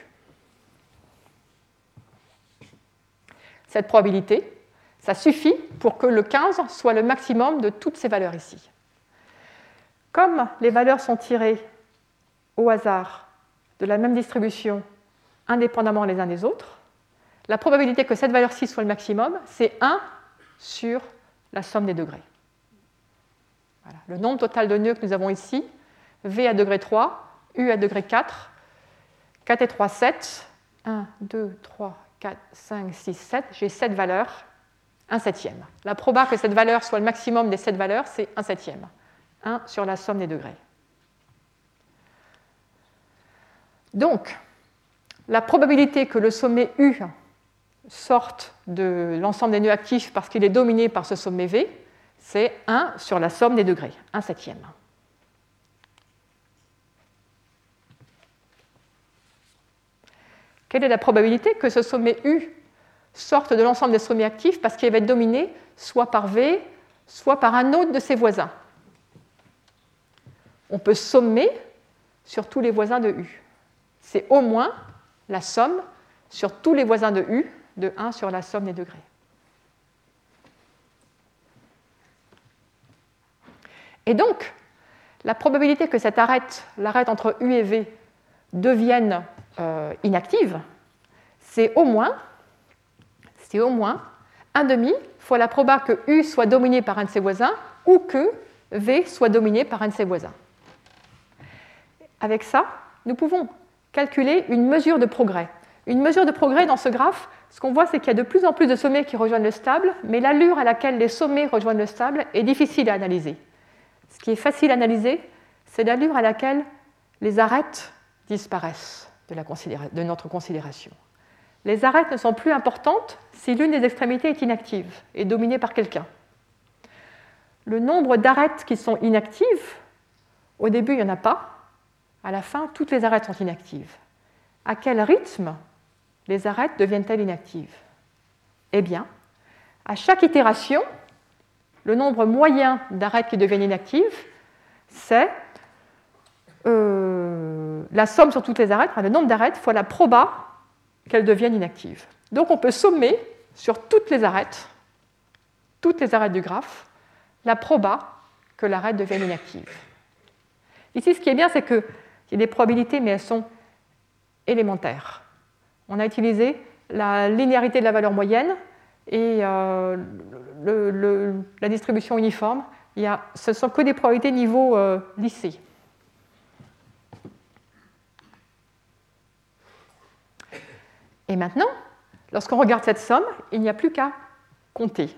Cette probabilité, ça suffit pour que le 15 soit le maximum de toutes ces valeurs ici. Comme les valeurs sont tirées au hasard de la même distribution, indépendamment les uns des autres, la probabilité que cette valeur-ci soit le maximum, c'est 1 sur la somme des degrés. Voilà. Le nombre total de nœuds que nous avons ici, V à degré 3, U à degré 4, 4 et 3, 7, 1, 2, 3, 4, 5, 6, 7, j'ai 7 valeurs, 1 septième. La proba que cette valeur soit le maximum des 7 valeurs, c'est 1 septième. 1 sur la somme des degrés. Donc, la probabilité que le sommet U sorte de l'ensemble des nœuds actifs parce qu'il est dominé par ce sommet V, c'est 1 sur la somme des degrés, 1 septième. Quelle est la probabilité que ce sommet U sorte de l'ensemble des sommets actifs parce qu'il va être dominé soit par V, soit par un autre de ses voisins? On peut sommer sur tous les voisins de U. C'est au moins la somme sur tous les voisins de U de 1 sur la somme des degrés. Et donc, la probabilité que cette l'arête entre U et V devienne inactive, c'est au moins 1,5 fois la proba que U soit dominé par un de ses voisins ou que V soit dominé par un de ses voisins. Avec ça, nous pouvons calculer une mesure de progrès. Une mesure de progrès dans ce graphe, ce qu'on voit, c'est qu'il y a de plus en plus de sommets qui rejoignent le stable, mais l'allure à laquelle les sommets rejoignent le stable est difficile à analyser. Ce qui est facile à analyser, c'est l'allure à laquelle les arêtes disparaissent de notre considération. Les arêtes ne sont plus importantes si l'une des extrémités est inactive et dominée par quelqu'un. Le nombre d'arêtes qui sont inactives, au début, il n'y en a pas. À la fin, toutes les arêtes sont inactives. À quel rythme les arêtes deviennent-elles inactives? Eh bien, à chaque itération, le nombre moyen d'arêtes qui deviennent inactives, c'est la somme sur toutes les arêtes, le nombre d'arêtes fois la proba qu'elles deviennent inactives. Donc on peut sommer sur toutes les arêtes du graphe, la proba que l'arête devienne inactive. Ici, ce qui est bien, c'est qu'il y a des probabilités, mais elles sont élémentaires. On a utilisé la linéarité de la valeur moyenne et la distribution uniforme. Ce ne sont que des probabilités niveau lycée. Et maintenant, lorsqu'on regarde cette somme, il n'y a plus qu'à compter.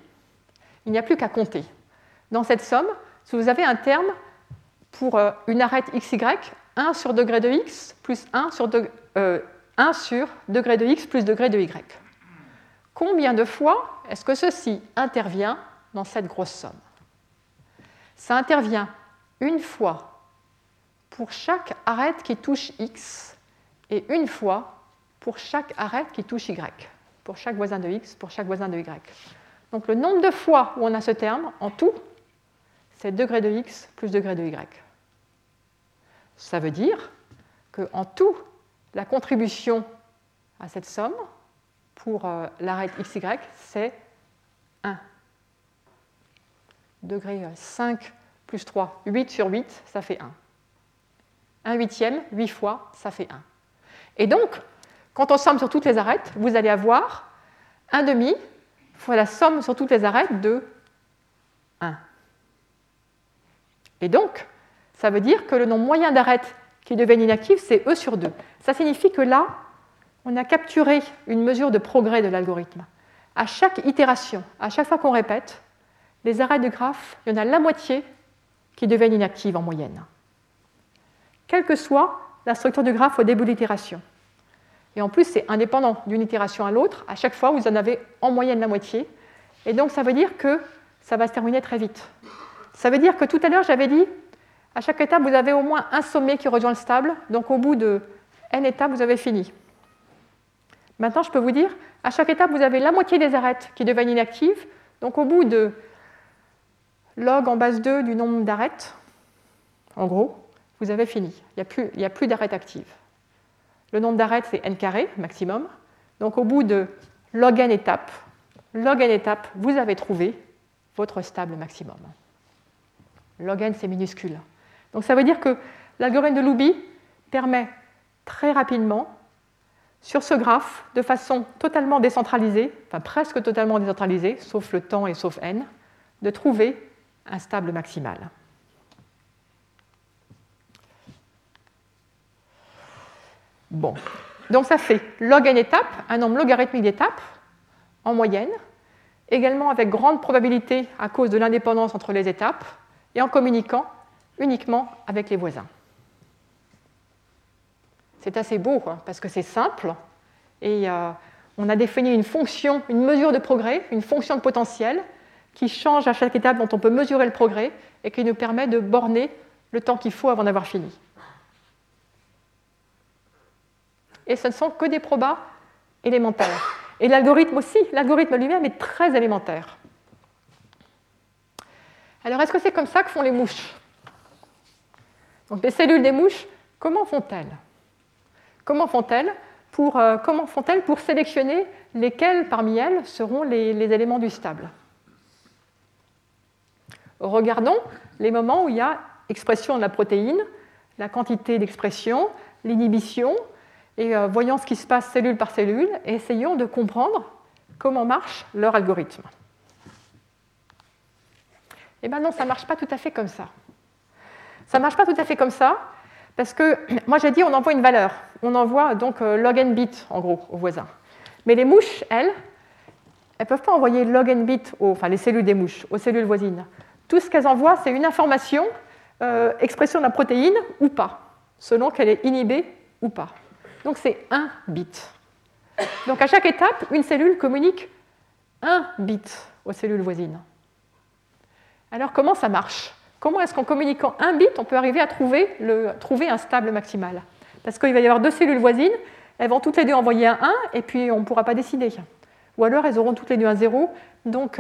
Dans cette somme, si vous avez un terme pour une arête xy, 1 sur degré de x plus 1 sur degré de x plus degré de y. Combien de fois est-ce que ceci intervient dans cette grosse somme? Ça intervient une fois pour chaque arête qui touche x et une fois pour chaque arête qui touche y, pour chaque voisin de x, pour chaque voisin de y. Donc le nombre de fois où on a ce terme, en tout, c'est degré de x plus degré de y. Ça veut dire qu'en tout, la contribution à cette somme pour l'arête xy, c'est 1. Degré 5 plus 3, 8 sur 8, ça fait 1. 1 huitième, 8 fois, ça fait 1. Et donc, quand on somme sur toutes les arêtes, vous allez avoir 1,5 fois la somme sur toutes les arêtes de 1. Et donc, ça veut dire que le nombre moyen d'arêtes qui deviennent inactives, c'est E sur 2. Ça signifie que là, on a capturé une mesure de progrès de l'algorithme. À chaque itération, à chaque fois qu'on répète, les arêtes du graphe, il y en a la moitié qui deviennent inactives en moyenne. Quelle que soit la structure du graphe au début de l'itération. Et en plus, c'est indépendant d'une itération à l'autre. À chaque fois, vous en avez en moyenne la moitié. Et donc, ça veut dire que ça va se terminer très vite. Ça veut dire que tout à l'heure, j'avais dit, à chaque étape, vous avez au moins un sommet qui rejoint le stable. Donc, au bout de n étapes, vous avez fini. Maintenant, je peux vous dire, à chaque étape, vous avez la moitié des arêtes qui deviennent inactives. Donc, au bout de log en base 2 du nombre d'arêtes, en gros, vous avez fini. Il n'y a plus d'arêtes actives. Le nombre d'arêtes, c'est n carré maximum. Donc, au bout de log n étapes, vous avez trouvé votre stable maximum. Log n, c'est minuscule. Donc, ça veut dire que l'algorithme de Luby permet très rapidement, sur ce graphe, de façon totalement décentralisée, enfin presque totalement décentralisée, sauf le temps et sauf n, de trouver un stable maximal. Bon, donc ça fait log n étapes, un nombre logarithmique d'étapes, en moyenne, également avec grande probabilité à cause de l'indépendance entre les étapes, et en communiquant uniquement avec les voisins. C'est assez beau, parce que c'est simple, et on a défini une fonction, une mesure de progrès, une fonction de potentiel, qui change à chaque étape dont on peut mesurer le progrès, et qui nous permet de borner le temps qu'il faut avant d'avoir fini. Et ce ne sont que des probas élémentaires. Et l'algorithme aussi, l'algorithme lui-même est très élémentaire. Alors, est-ce que c'est comme ça que font les mouches? Donc, les cellules des mouches, comment font-elles? Comment font-elles pour sélectionner lesquelles parmi elles seront les éléments du stable? Regardons les moments où il y a expression de la protéine, la quantité d'expression, l'inhibition, et voyons ce qui se passe cellule par cellule, et essayons de comprendre comment marche leur algorithme. Eh bien non, ça ne marche pas tout à fait comme ça. Ça ne marche pas tout à fait comme ça, parce que, moi j'ai dit, on envoie une valeur. On envoie donc log n bits, en gros, au voisin. Mais les mouches, elles ne peuvent pas envoyer log n bits, enfin les cellules des mouches, aux cellules voisines. Tout ce qu'elles envoient, c'est une information, expression de la protéine ou pas, selon qu'elle est inhibée ou pas. Donc c'est 1 bit. Donc à chaque étape, une cellule communique 1 bit aux cellules voisines. Alors comment ça marche? Comment est-ce qu'en communiquant 1 bit, on peut arriver à trouver un stable maximal? Parce qu'il va y avoir deux cellules voisines, elles vont toutes les deux envoyer un 1, et puis on ne pourra pas décider. Ou alors elles auront toutes les deux un 0. Donc,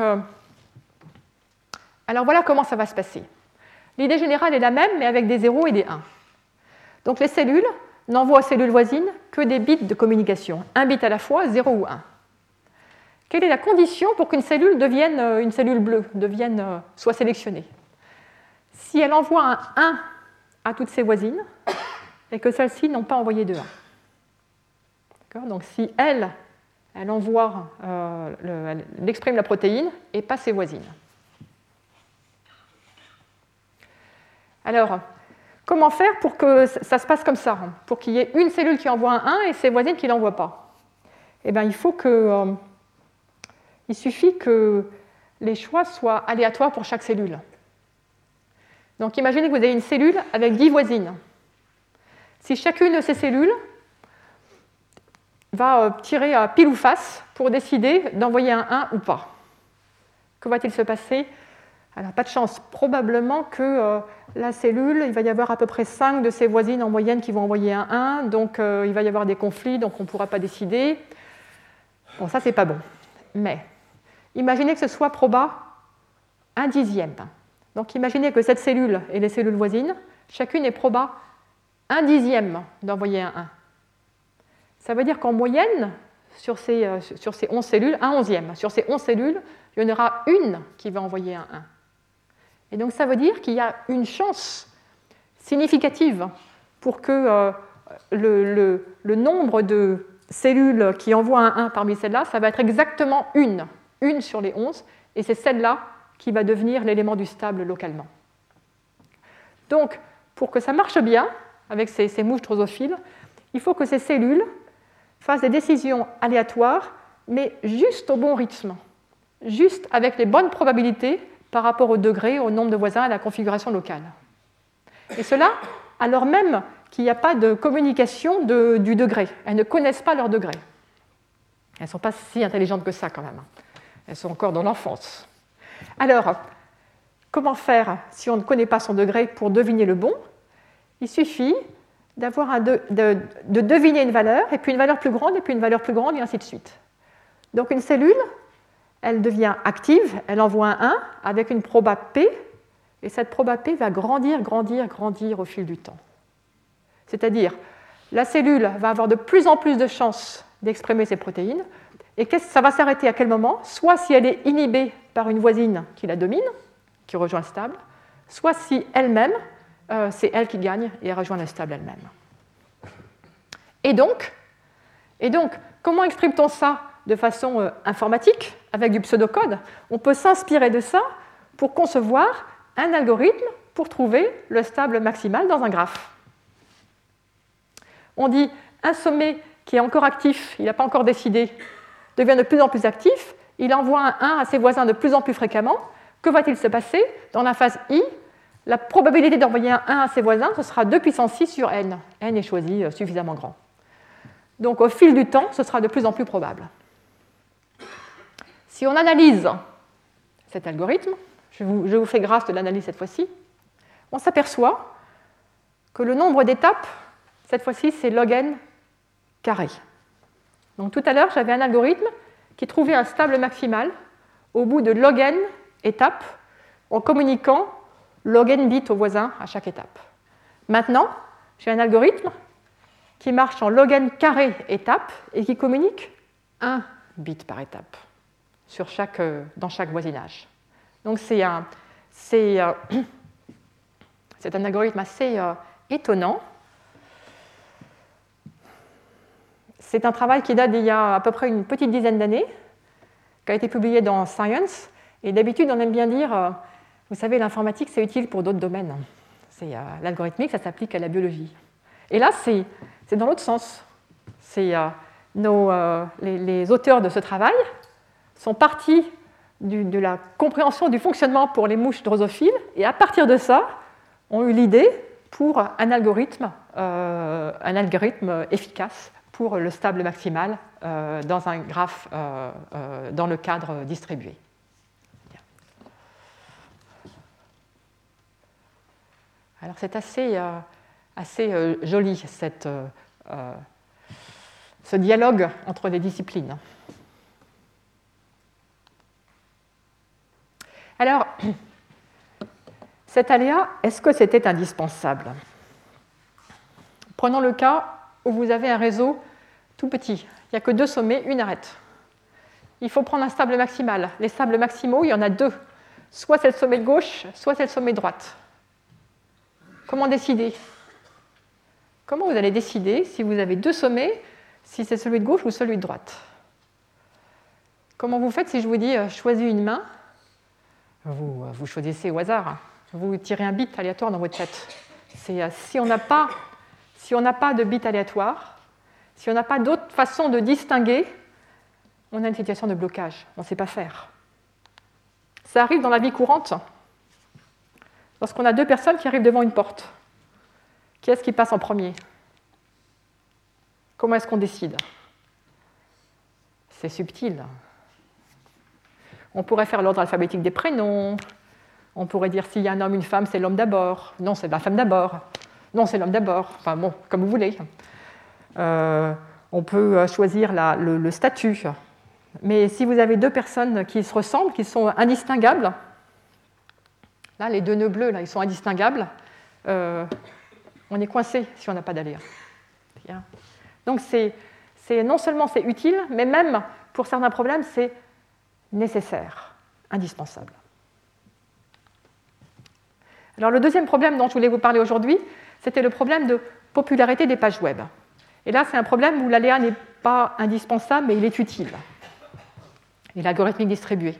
alors voilà comment ça va se passer. L'idée générale est la même, mais avec des 0 et des 1. Donc les cellules n'envoient aux cellules voisines que des bits de communication, 1 bit à la fois, 0 ou 1. Quelle est la condition pour qu'une cellule devienne une cellule bleue, soit sélectionnée? Si elle envoie un 1 à toutes ses voisines et que celles-ci n'ont pas envoyé de 1. Donc si elle envoie, elle exprime la protéine et pas ses voisines. Alors, comment faire pour que ça se passe comme ça, pour qu'il y ait une cellule qui envoie un 1 et ses voisines qui ne l'envoient pas? Eh bien, il suffit que les choix soient aléatoires pour chaque cellule. Donc imaginez que vous avez une cellule avec 10 voisines. Si chacune de ces cellules va tirer à pile ou face pour décider d'envoyer un 1 ou pas, que va-t-il se passer? Alors pas de chance, probablement que la cellule, il va y avoir à peu près 5 de ses voisines en moyenne qui vont envoyer un 1, donc il va y avoir des conflits, donc on ne pourra pas décider. Bon, ça c'est pas bon. Mais imaginez que ce soit proba 1/10. Donc imaginez que cette cellule et les cellules voisines, chacune est proba 1/10 d'envoyer un 1. Ça veut dire qu'en moyenne, sur ces 11 cellules, 1/11. Sur ces 11 cellules, il y en aura une qui va envoyer un 1. Et donc ça veut dire qu'il y a une chance significative pour que le nombre de cellules qui envoient un 1 parmi celles-là, ça va être exactement une sur les 11, et c'est celle-là qui va devenir l'élément du stable localement. Donc, pour que ça marche bien avec ces mouches drosophiles, il faut que ces cellules fassent des décisions aléatoires, mais juste au bon rythme, juste avec les bonnes probabilités par rapport au degré, au nombre de voisins, à la configuration locale. Et cela, alors même qu'il n'y a pas de communication du degré. Elles ne connaissent pas leur degré. Elles ne sont pas si intelligentes que ça, quand même. Elles sont encore dans l'enfance. Alors, comment faire si on ne connaît pas son degré pour deviner le bon? Il suffit de deviner une valeur, et puis une valeur plus grande, et puis une valeur plus grande, et ainsi de suite. Donc une cellule, elle devient active, elle envoie un 1 avec une proba P, et cette proba P va grandir au fil du temps. C'est-à-dire, la cellule va avoir de plus en plus de chances d'exprimer ses protéines, et ça va s'arrêter à quel moment? Soit si elle est inhibée par une voisine qui la domine, qui rejoint le stable, soit si elle-même, c'est elle qui gagne et elle rejoint le stable elle-même. Et donc, comment exprime-t-on ça de façon informatique, avec du pseudocode? On peut s'inspirer de ça pour concevoir un algorithme pour trouver le stable maximal dans un graphe. On dit un sommet qui est encore actif, il n'a pas encore décidé, devient de plus en plus actif, il envoie un 1 à ses voisins de plus en plus fréquemment. Que va-t-il se passer? Dans la phase I, la probabilité d'envoyer un 1 à ses voisins, ce sera 2 puissance 6 sur n. n est choisi suffisamment grand. Donc au fil du temps, ce sera de plus en plus probable. Si on analyse cet algorithme, je vous fais grâce de l'analyse cette fois-ci, on s'aperçoit que le nombre d'étapes, cette fois-ci, c'est log n carré. Donc tout à l'heure, j'avais un algorithme qui trouvait un stable maximal au bout de log n étapes en communiquant log n bits aux voisins à chaque étape. Maintenant, j'ai un algorithme qui marche en log n carré étape et qui communique 1 bit par étape dans chaque voisinage. Donc c'est c'est un algorithme assez étonnant. C'est un travail qui date d'il y a à peu près une petite dizaine d'années, qui a été publié dans Science. Et d'habitude, on aime bien dire, vous savez, l'informatique, c'est utile pour d'autres domaines. L'algorithmique, ça s'applique à la biologie. Et là, c'est dans l'autre sens. Les auteurs de ce travail sont partis de la compréhension du fonctionnement pour les mouches drosophiles, et à partir de ça, ont eu l'idée pour un algorithme efficace pour le stable maximal dans un graphe dans le cadre distribué. Alors c'est assez joli ce dialogue entre les disciplines. Alors, cet aléa, est-ce que c'était indispensable? Prenons le cas où vous avez un réseau tout petit. Il n'y a que 2 sommets, une arête. Il faut prendre un stable maximal. Les stables maximaux, il y en a 2. Soit c'est le sommet de gauche, soit c'est le sommet de droite. Comment décider? Comment vous allez décider si vous avez 2 sommets, si c'est celui de gauche ou celui de droite? Comment vous faites si je vous dis choisis une main? Vous choisissez au hasard. Vous tirez un bit aléatoire dans votre tête. Si on n'a pas de bit aléatoire, si on n'a pas d'autre façon de distinguer, on a une situation de blocage. On ne sait pas faire. Ça arrive dans la vie courante. Lorsqu'on a 2 personnes qui arrivent devant une porte, qui est-ce qui passe en premier? Comment est-ce qu'on décide? C'est subtil. On pourrait faire l'ordre alphabétique des prénoms. On pourrait dire s'il y a un homme, une femme, c'est l'homme d'abord. Non, c'est la femme d'abord. Non, c'est l'homme d'abord. Enfin bon, comme vous voulez. On peut choisir le statut. Mais si vous avez 2 personnes qui se ressemblent, qui sont indistinguables, là, les 2 nœuds bleus, là, ils sont indistinguables, on est coincé si on n'a pas d'aléa. Donc, non seulement c'est utile, mais même pour certains problèmes, c'est nécessaire, indispensable. Alors, le deuxième problème dont je voulais vous parler aujourd'hui, c'était le problème de popularité des pages web. Et là, c'est un problème où l'aléa n'est pas indispensable, mais il est utile. Et l'algorithmique distribuée.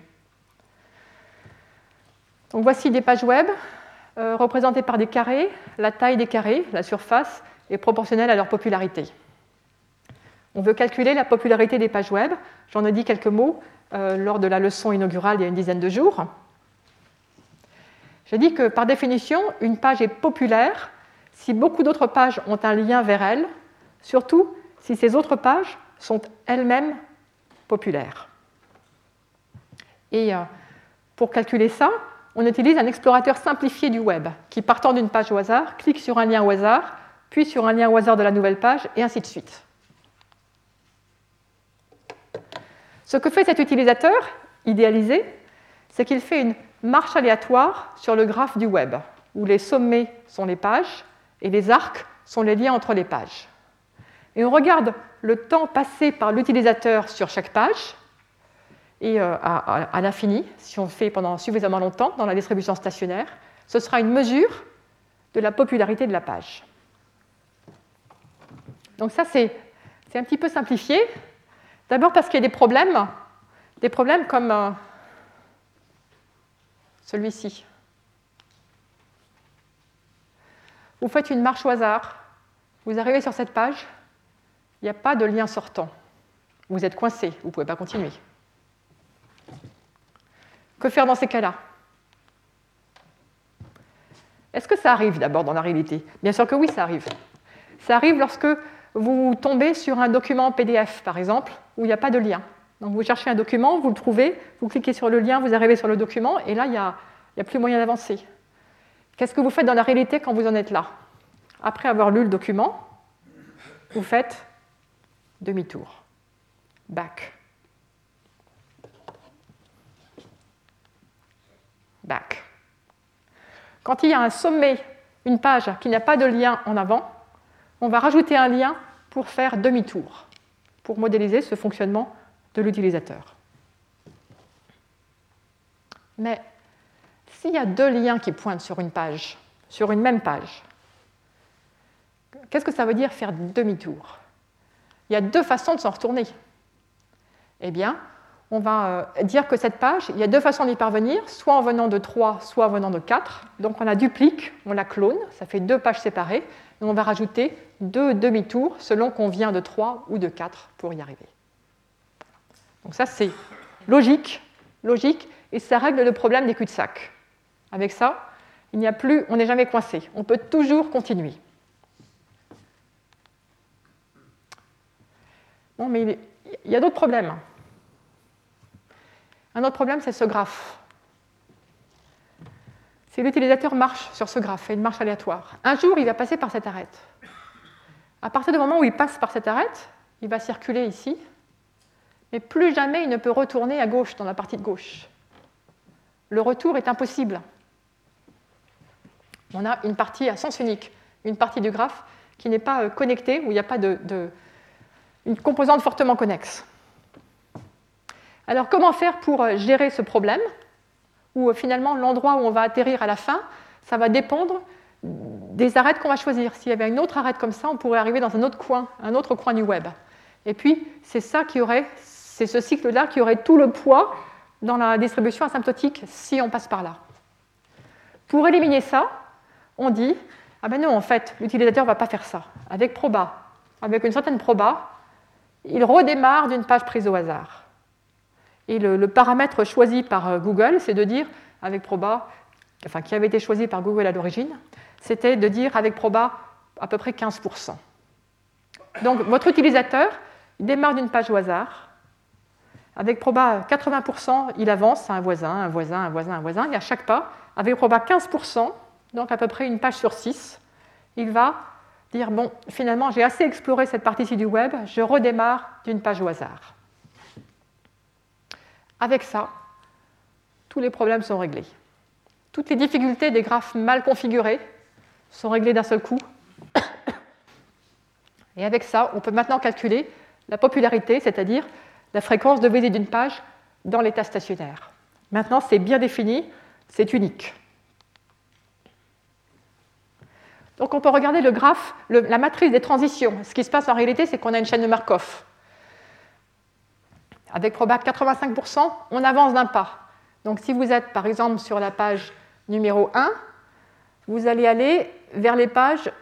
Donc, voici des pages web représentées par des carrés. La taille des carrés, la surface, est proportionnelle à leur popularité. On veut calculer la popularité des pages web. J'en ai dit quelques mots lors de la leçon inaugurale il y a une dizaine de jours. J'ai dit que par définition, une page est populaire si beaucoup d'autres pages ont un lien vers elle, surtout si ces autres pages sont elles-mêmes populaires. Et pour calculer ça, on utilise un explorateur simplifié du web qui, partant d'une page au hasard, clique sur un lien au hasard, puis sur un lien au hasard de la nouvelle page, et ainsi de suite. Ce que fait cet utilisateur, idéalisé, c'est qu'il fait une marche aléatoire sur le graphe du web, où les sommets sont les pages et les arcs sont les liens entre les pages. Et on regarde le temps passé par l'utilisateur sur chaque page, et à l'infini, si on le fait pendant suffisamment longtemps dans la distribution stationnaire, ce sera une mesure de la popularité de la page. Donc ça, c'est un petit peu simplifié. D'abord parce qu'il y a des problèmes comme celui-ci. Vous faites une marche au hasard, vous arrivez sur cette page, il n'y a pas de lien sortant. Vous êtes coincé, vous ne pouvez pas continuer. Que faire dans ces cas-là? Est-ce que ça arrive d'abord dans la réalité? Bien sûr que oui, ça arrive. Ça arrive lorsque vous tombez sur un document PDF, par exemple, où il n'y a pas de lien. Donc vous cherchez un document, vous le trouvez, vous cliquez sur le lien, vous arrivez sur le document, et là, il n'y a plus moyen d'avancer. Qu'est-ce que vous faites dans la réalité quand vous en êtes là? Après avoir lu le document, vous faites demi-tour. Back. Back. Quand il y a un sommet, une page qui n'a pas de lien en avant, on va rajouter un lien pour faire demi-tour, pour modéliser ce fonctionnement de l'utilisateur. Mais s'il y a deux liens qui pointent sur une page, sur une même page, qu'est-ce que ça veut dire faire demi-tour? Il y a deux façons de s'en retourner. Eh bien, on va dire que cette page, il y a deux façons d'y parvenir, soit en venant de 3, soit en venant de 4. Donc on la duplique, on la clone, ça fait deux pages séparées, et on va rajouter deux demi-tours selon qu'on vient de 3 ou de 4 pour y arriver. Donc ça, c'est logique, et ça règle le problème des cul-de-sac. Avec ça, il n'y a plus, on n'est jamais coincé, on peut toujours continuer. Bon, mais il y a d'autres problèmes. Un autre problème, c'est ce graphe. Si l'utilisateur marche sur ce graphe, et une marche aléatoire, un jour, il va passer par cette arête. À partir du moment où il passe par cette arête, il va circuler ici, mais plus jamais il ne peut retourner à gauche, dans la partie de gauche. Le retour est impossible. On a une partie à sens unique, une partie du graphe qui n'est pas connectée, où il n'y a pas une composante fortement connexe. Alors, comment faire pour gérer ce problème, où finalement l'endroit où on va atterrir à la fin, ça va dépendre des arêtes qu'on va choisir. S'il y avait une autre arête comme ça, on pourrait arriver dans un autre coin du web. Et puis, c'est ce cycle-là qui aurait tout le poids dans la distribution asymptotique si on passe par là. Pour éliminer ça, on dit, ah ben non, en fait, l'utilisateur ne va pas faire ça. Avec proba, avec une certaine proba, il redémarre d'une page prise au hasard. Et le paramètre choisi par Google, c'est de dire, avec proba, enfin qui avait été choisi par Google à l'origine, c'était de dire avec proba à peu près 15%. Donc votre utilisateur, il démarre d'une page au hasard. Avec proba 80%, il avance à un voisin, et à chaque pas, avec proba 15%, donc à peu près une page sur 6, il va dire, bon, finalement, j'ai assez exploré cette partie-ci du web, je redémarre d'une page au hasard. Avec ça, tous les problèmes sont réglés. Toutes les difficultés des graphes mal configurés sont réglées d'un seul coup. Et avec ça, on peut maintenant calculer la popularité, c'est-à-dire la fréquence de visite d'une page dans l'état stationnaire. Maintenant, c'est bien défini, c'est unique. Donc on peut regarder le graphe, la matrice des transitions. Ce qui se passe en réalité, c'est qu'on a une chaîne de Markov. Avec proba 85%, on avance d'un pas. Donc si vous êtes par exemple sur la page numéro 1, vous allez aller vers les pages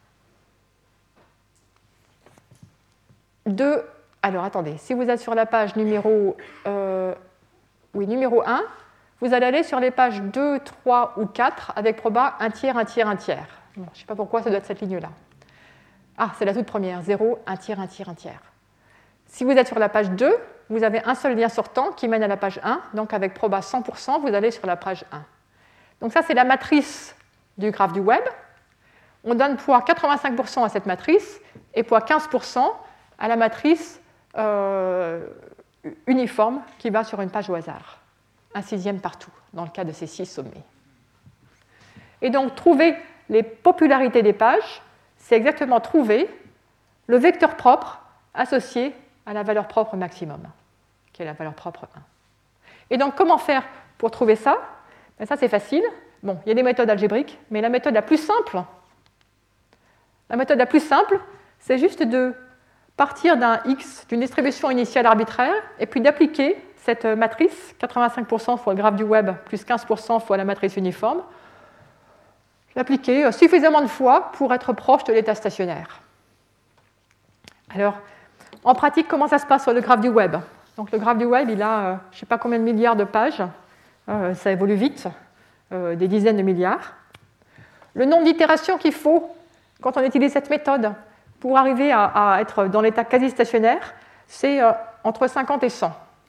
2. Alors attendez, si vous êtes sur la page numéro 1, vous allez aller sur les pages 2, 3 ou 4 avec proba 1 tiers, 1 tiers, 1 tiers. Bon, je ne sais pas pourquoi ça doit être cette ligne-là. Ah, c'est la toute première, 0, 1 tiers, 1 tiers, 1 tiers. Si vous êtes sur la page 2, vous avez un seul lien sortant qui mène à la page 1, donc avec proba 100%, vous allez sur la page 1. Donc ça, c'est la matrice du graphe du web. On donne poids 85% à cette matrice et poids 15% à la matrice uniforme qui va sur une page au hasard. 1/6 partout, dans le cas de ces 6 sommets. Et donc, trouver les popularités des pages, c'est exactement trouver le vecteur propre associé à la valeur propre maximum, qui est la valeur propre 1. Et donc, comment faire pour trouver ça? Ben ça, c'est facile. Bon, il y a des méthodes algébriques, mais la méthode la plus simple, c'est juste de partir d'un x, d'une distribution initiale arbitraire, et puis d'appliquer cette matrice, 85% fois le graphe du web, plus 15% fois la matrice uniforme, l'appliquer suffisamment de fois pour être proche de l'état stationnaire. Alors, en pratique, comment ça se passe sur le graphe du web? Donc, le graphe du web, il a je ne sais pas combien de milliards de pages, ça évolue vite, des dizaines de milliards. Le nombre d'itérations qu'il faut quand on utilise cette méthode pour arriver à être dans l'état quasi stationnaire, c'est entre 50 et 100.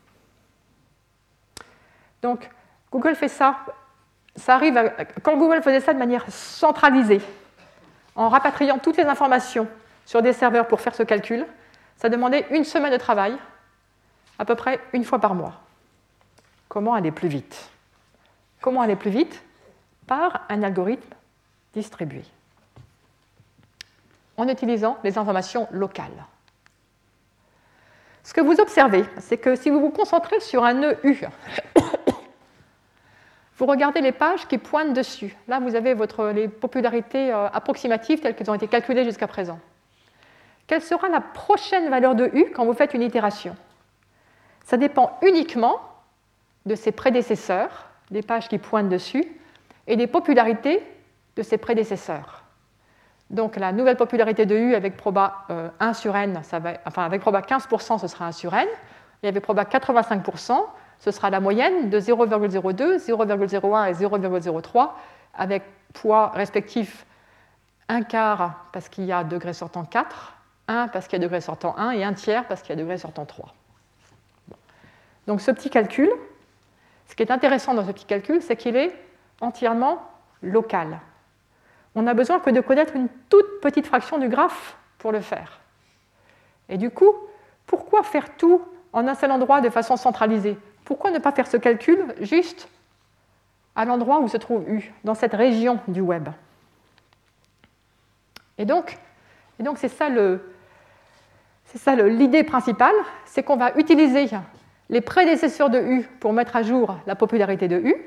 Donc, Google fait ça. Quand Google faisait ça de manière centralisée, en rapatriant toutes les informations sur des serveurs pour faire ce calcul, ça demandait une semaine de travail, à peu près une fois par mois. Comment aller plus vite? Comment aller plus vite? Par un algorithme distribué, en utilisant les informations locales. Ce que vous observez, c'est que si vous vous concentrez sur un nœud U, vous regardez les pages qui pointent dessus. Là, vous avez les popularités approximatives telles qu'elles ont été calculées jusqu'à présent. Quelle sera la prochaine valeur de U quand vous faites une itération? Ça dépend uniquement de ses prédécesseurs, des pages qui pointent dessus, et des popularités de ses prédécesseurs. Donc la nouvelle popularité de U avec proba 1 sur n, avec proba 15%, ce sera 1 sur n, et avec proba 85%, ce sera la moyenne de 0,02, 0,01 et 0,03, avec poids respectifs 1 quart parce qu'il y a degré sortant 4, 1 parce qu'il y a degré sortant 1 et 1 tiers parce qu'il y a degré sortant 3. Donc ce petit calcul, ce qui est intéressant dans ce petit calcul, c'est qu'il est entièrement local. On n'a besoin que de connaître une toute petite fraction du graphe pour le faire. Et du coup, pourquoi faire tout en un seul endroit de façon centralisée? Pourquoi ne pas faire ce calcul juste à l'endroit où se trouve U, dans cette région du web? Et donc c'est ça l'idée principale, c'est qu'on va utiliser les prédécesseurs de U pour mettre à jour la popularité de U.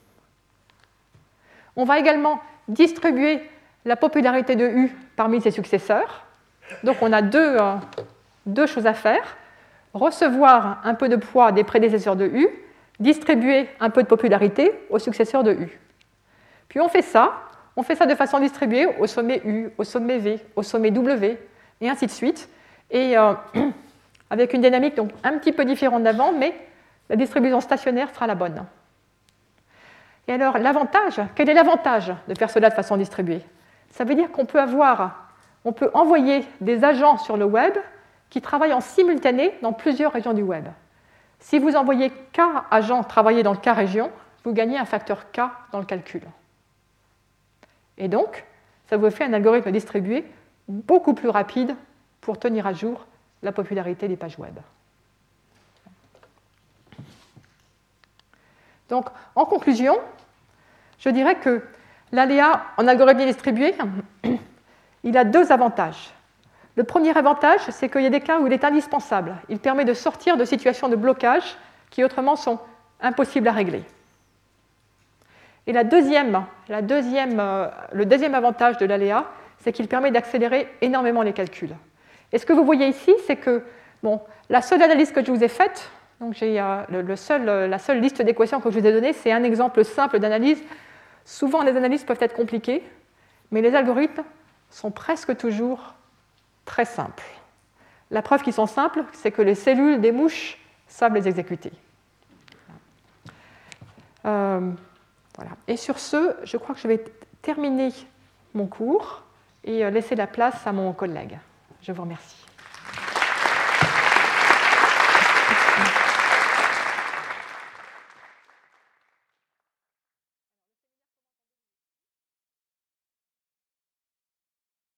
On va également distribuer la popularité de U parmi ses successeurs. Donc on a deux choses à faire. Recevoir un peu de poids des prédécesseurs de U, distribuer un peu de popularité aux successeurs de U. Puis on fait ça de façon distribuée au sommet U, au sommet V, au sommet W, et ainsi de suite. Et avec une dynamique donc un petit peu différente d'avant, mais la distribution stationnaire sera la bonne. Et alors, quel est l'avantage de faire cela de façon distribuée? Ça veut dire qu'on peut envoyer des agents sur le web qui travaillent en simultané dans plusieurs régions du web. Si vous envoyez K agents travailler dans K région, vous gagnez un facteur K dans le calcul. Et donc, ça vous fait un algorithme distribué beaucoup plus rapide pour tenir à jour la popularité des pages web. Donc, en conclusion, je dirais que l'aléa en algorithmie distribuée, il a deux avantages. Le premier avantage, c'est qu'il y a des cas où il est indispensable. Il permet de sortir de situations de blocage qui autrement sont impossibles à régler. Et le deuxième avantage de l'aléa, c'est qu'il permet d'accélérer énormément les calculs. Et ce que vous voyez ici, c'est que la seule analyse que je vous ai faite, donc la seule liste d'équations que je vous ai donnée, c'est un exemple simple d'analyse. Souvent, les analyses peuvent être compliquées, mais les algorithmes sont presque toujours très simples. La preuve qu'ils sont simples, c'est que les cellules des mouches savent les exécuter. Voilà. Et sur ce, je crois que je vais terminer mon cours et laisser la place à mon collègue. Je vous remercie.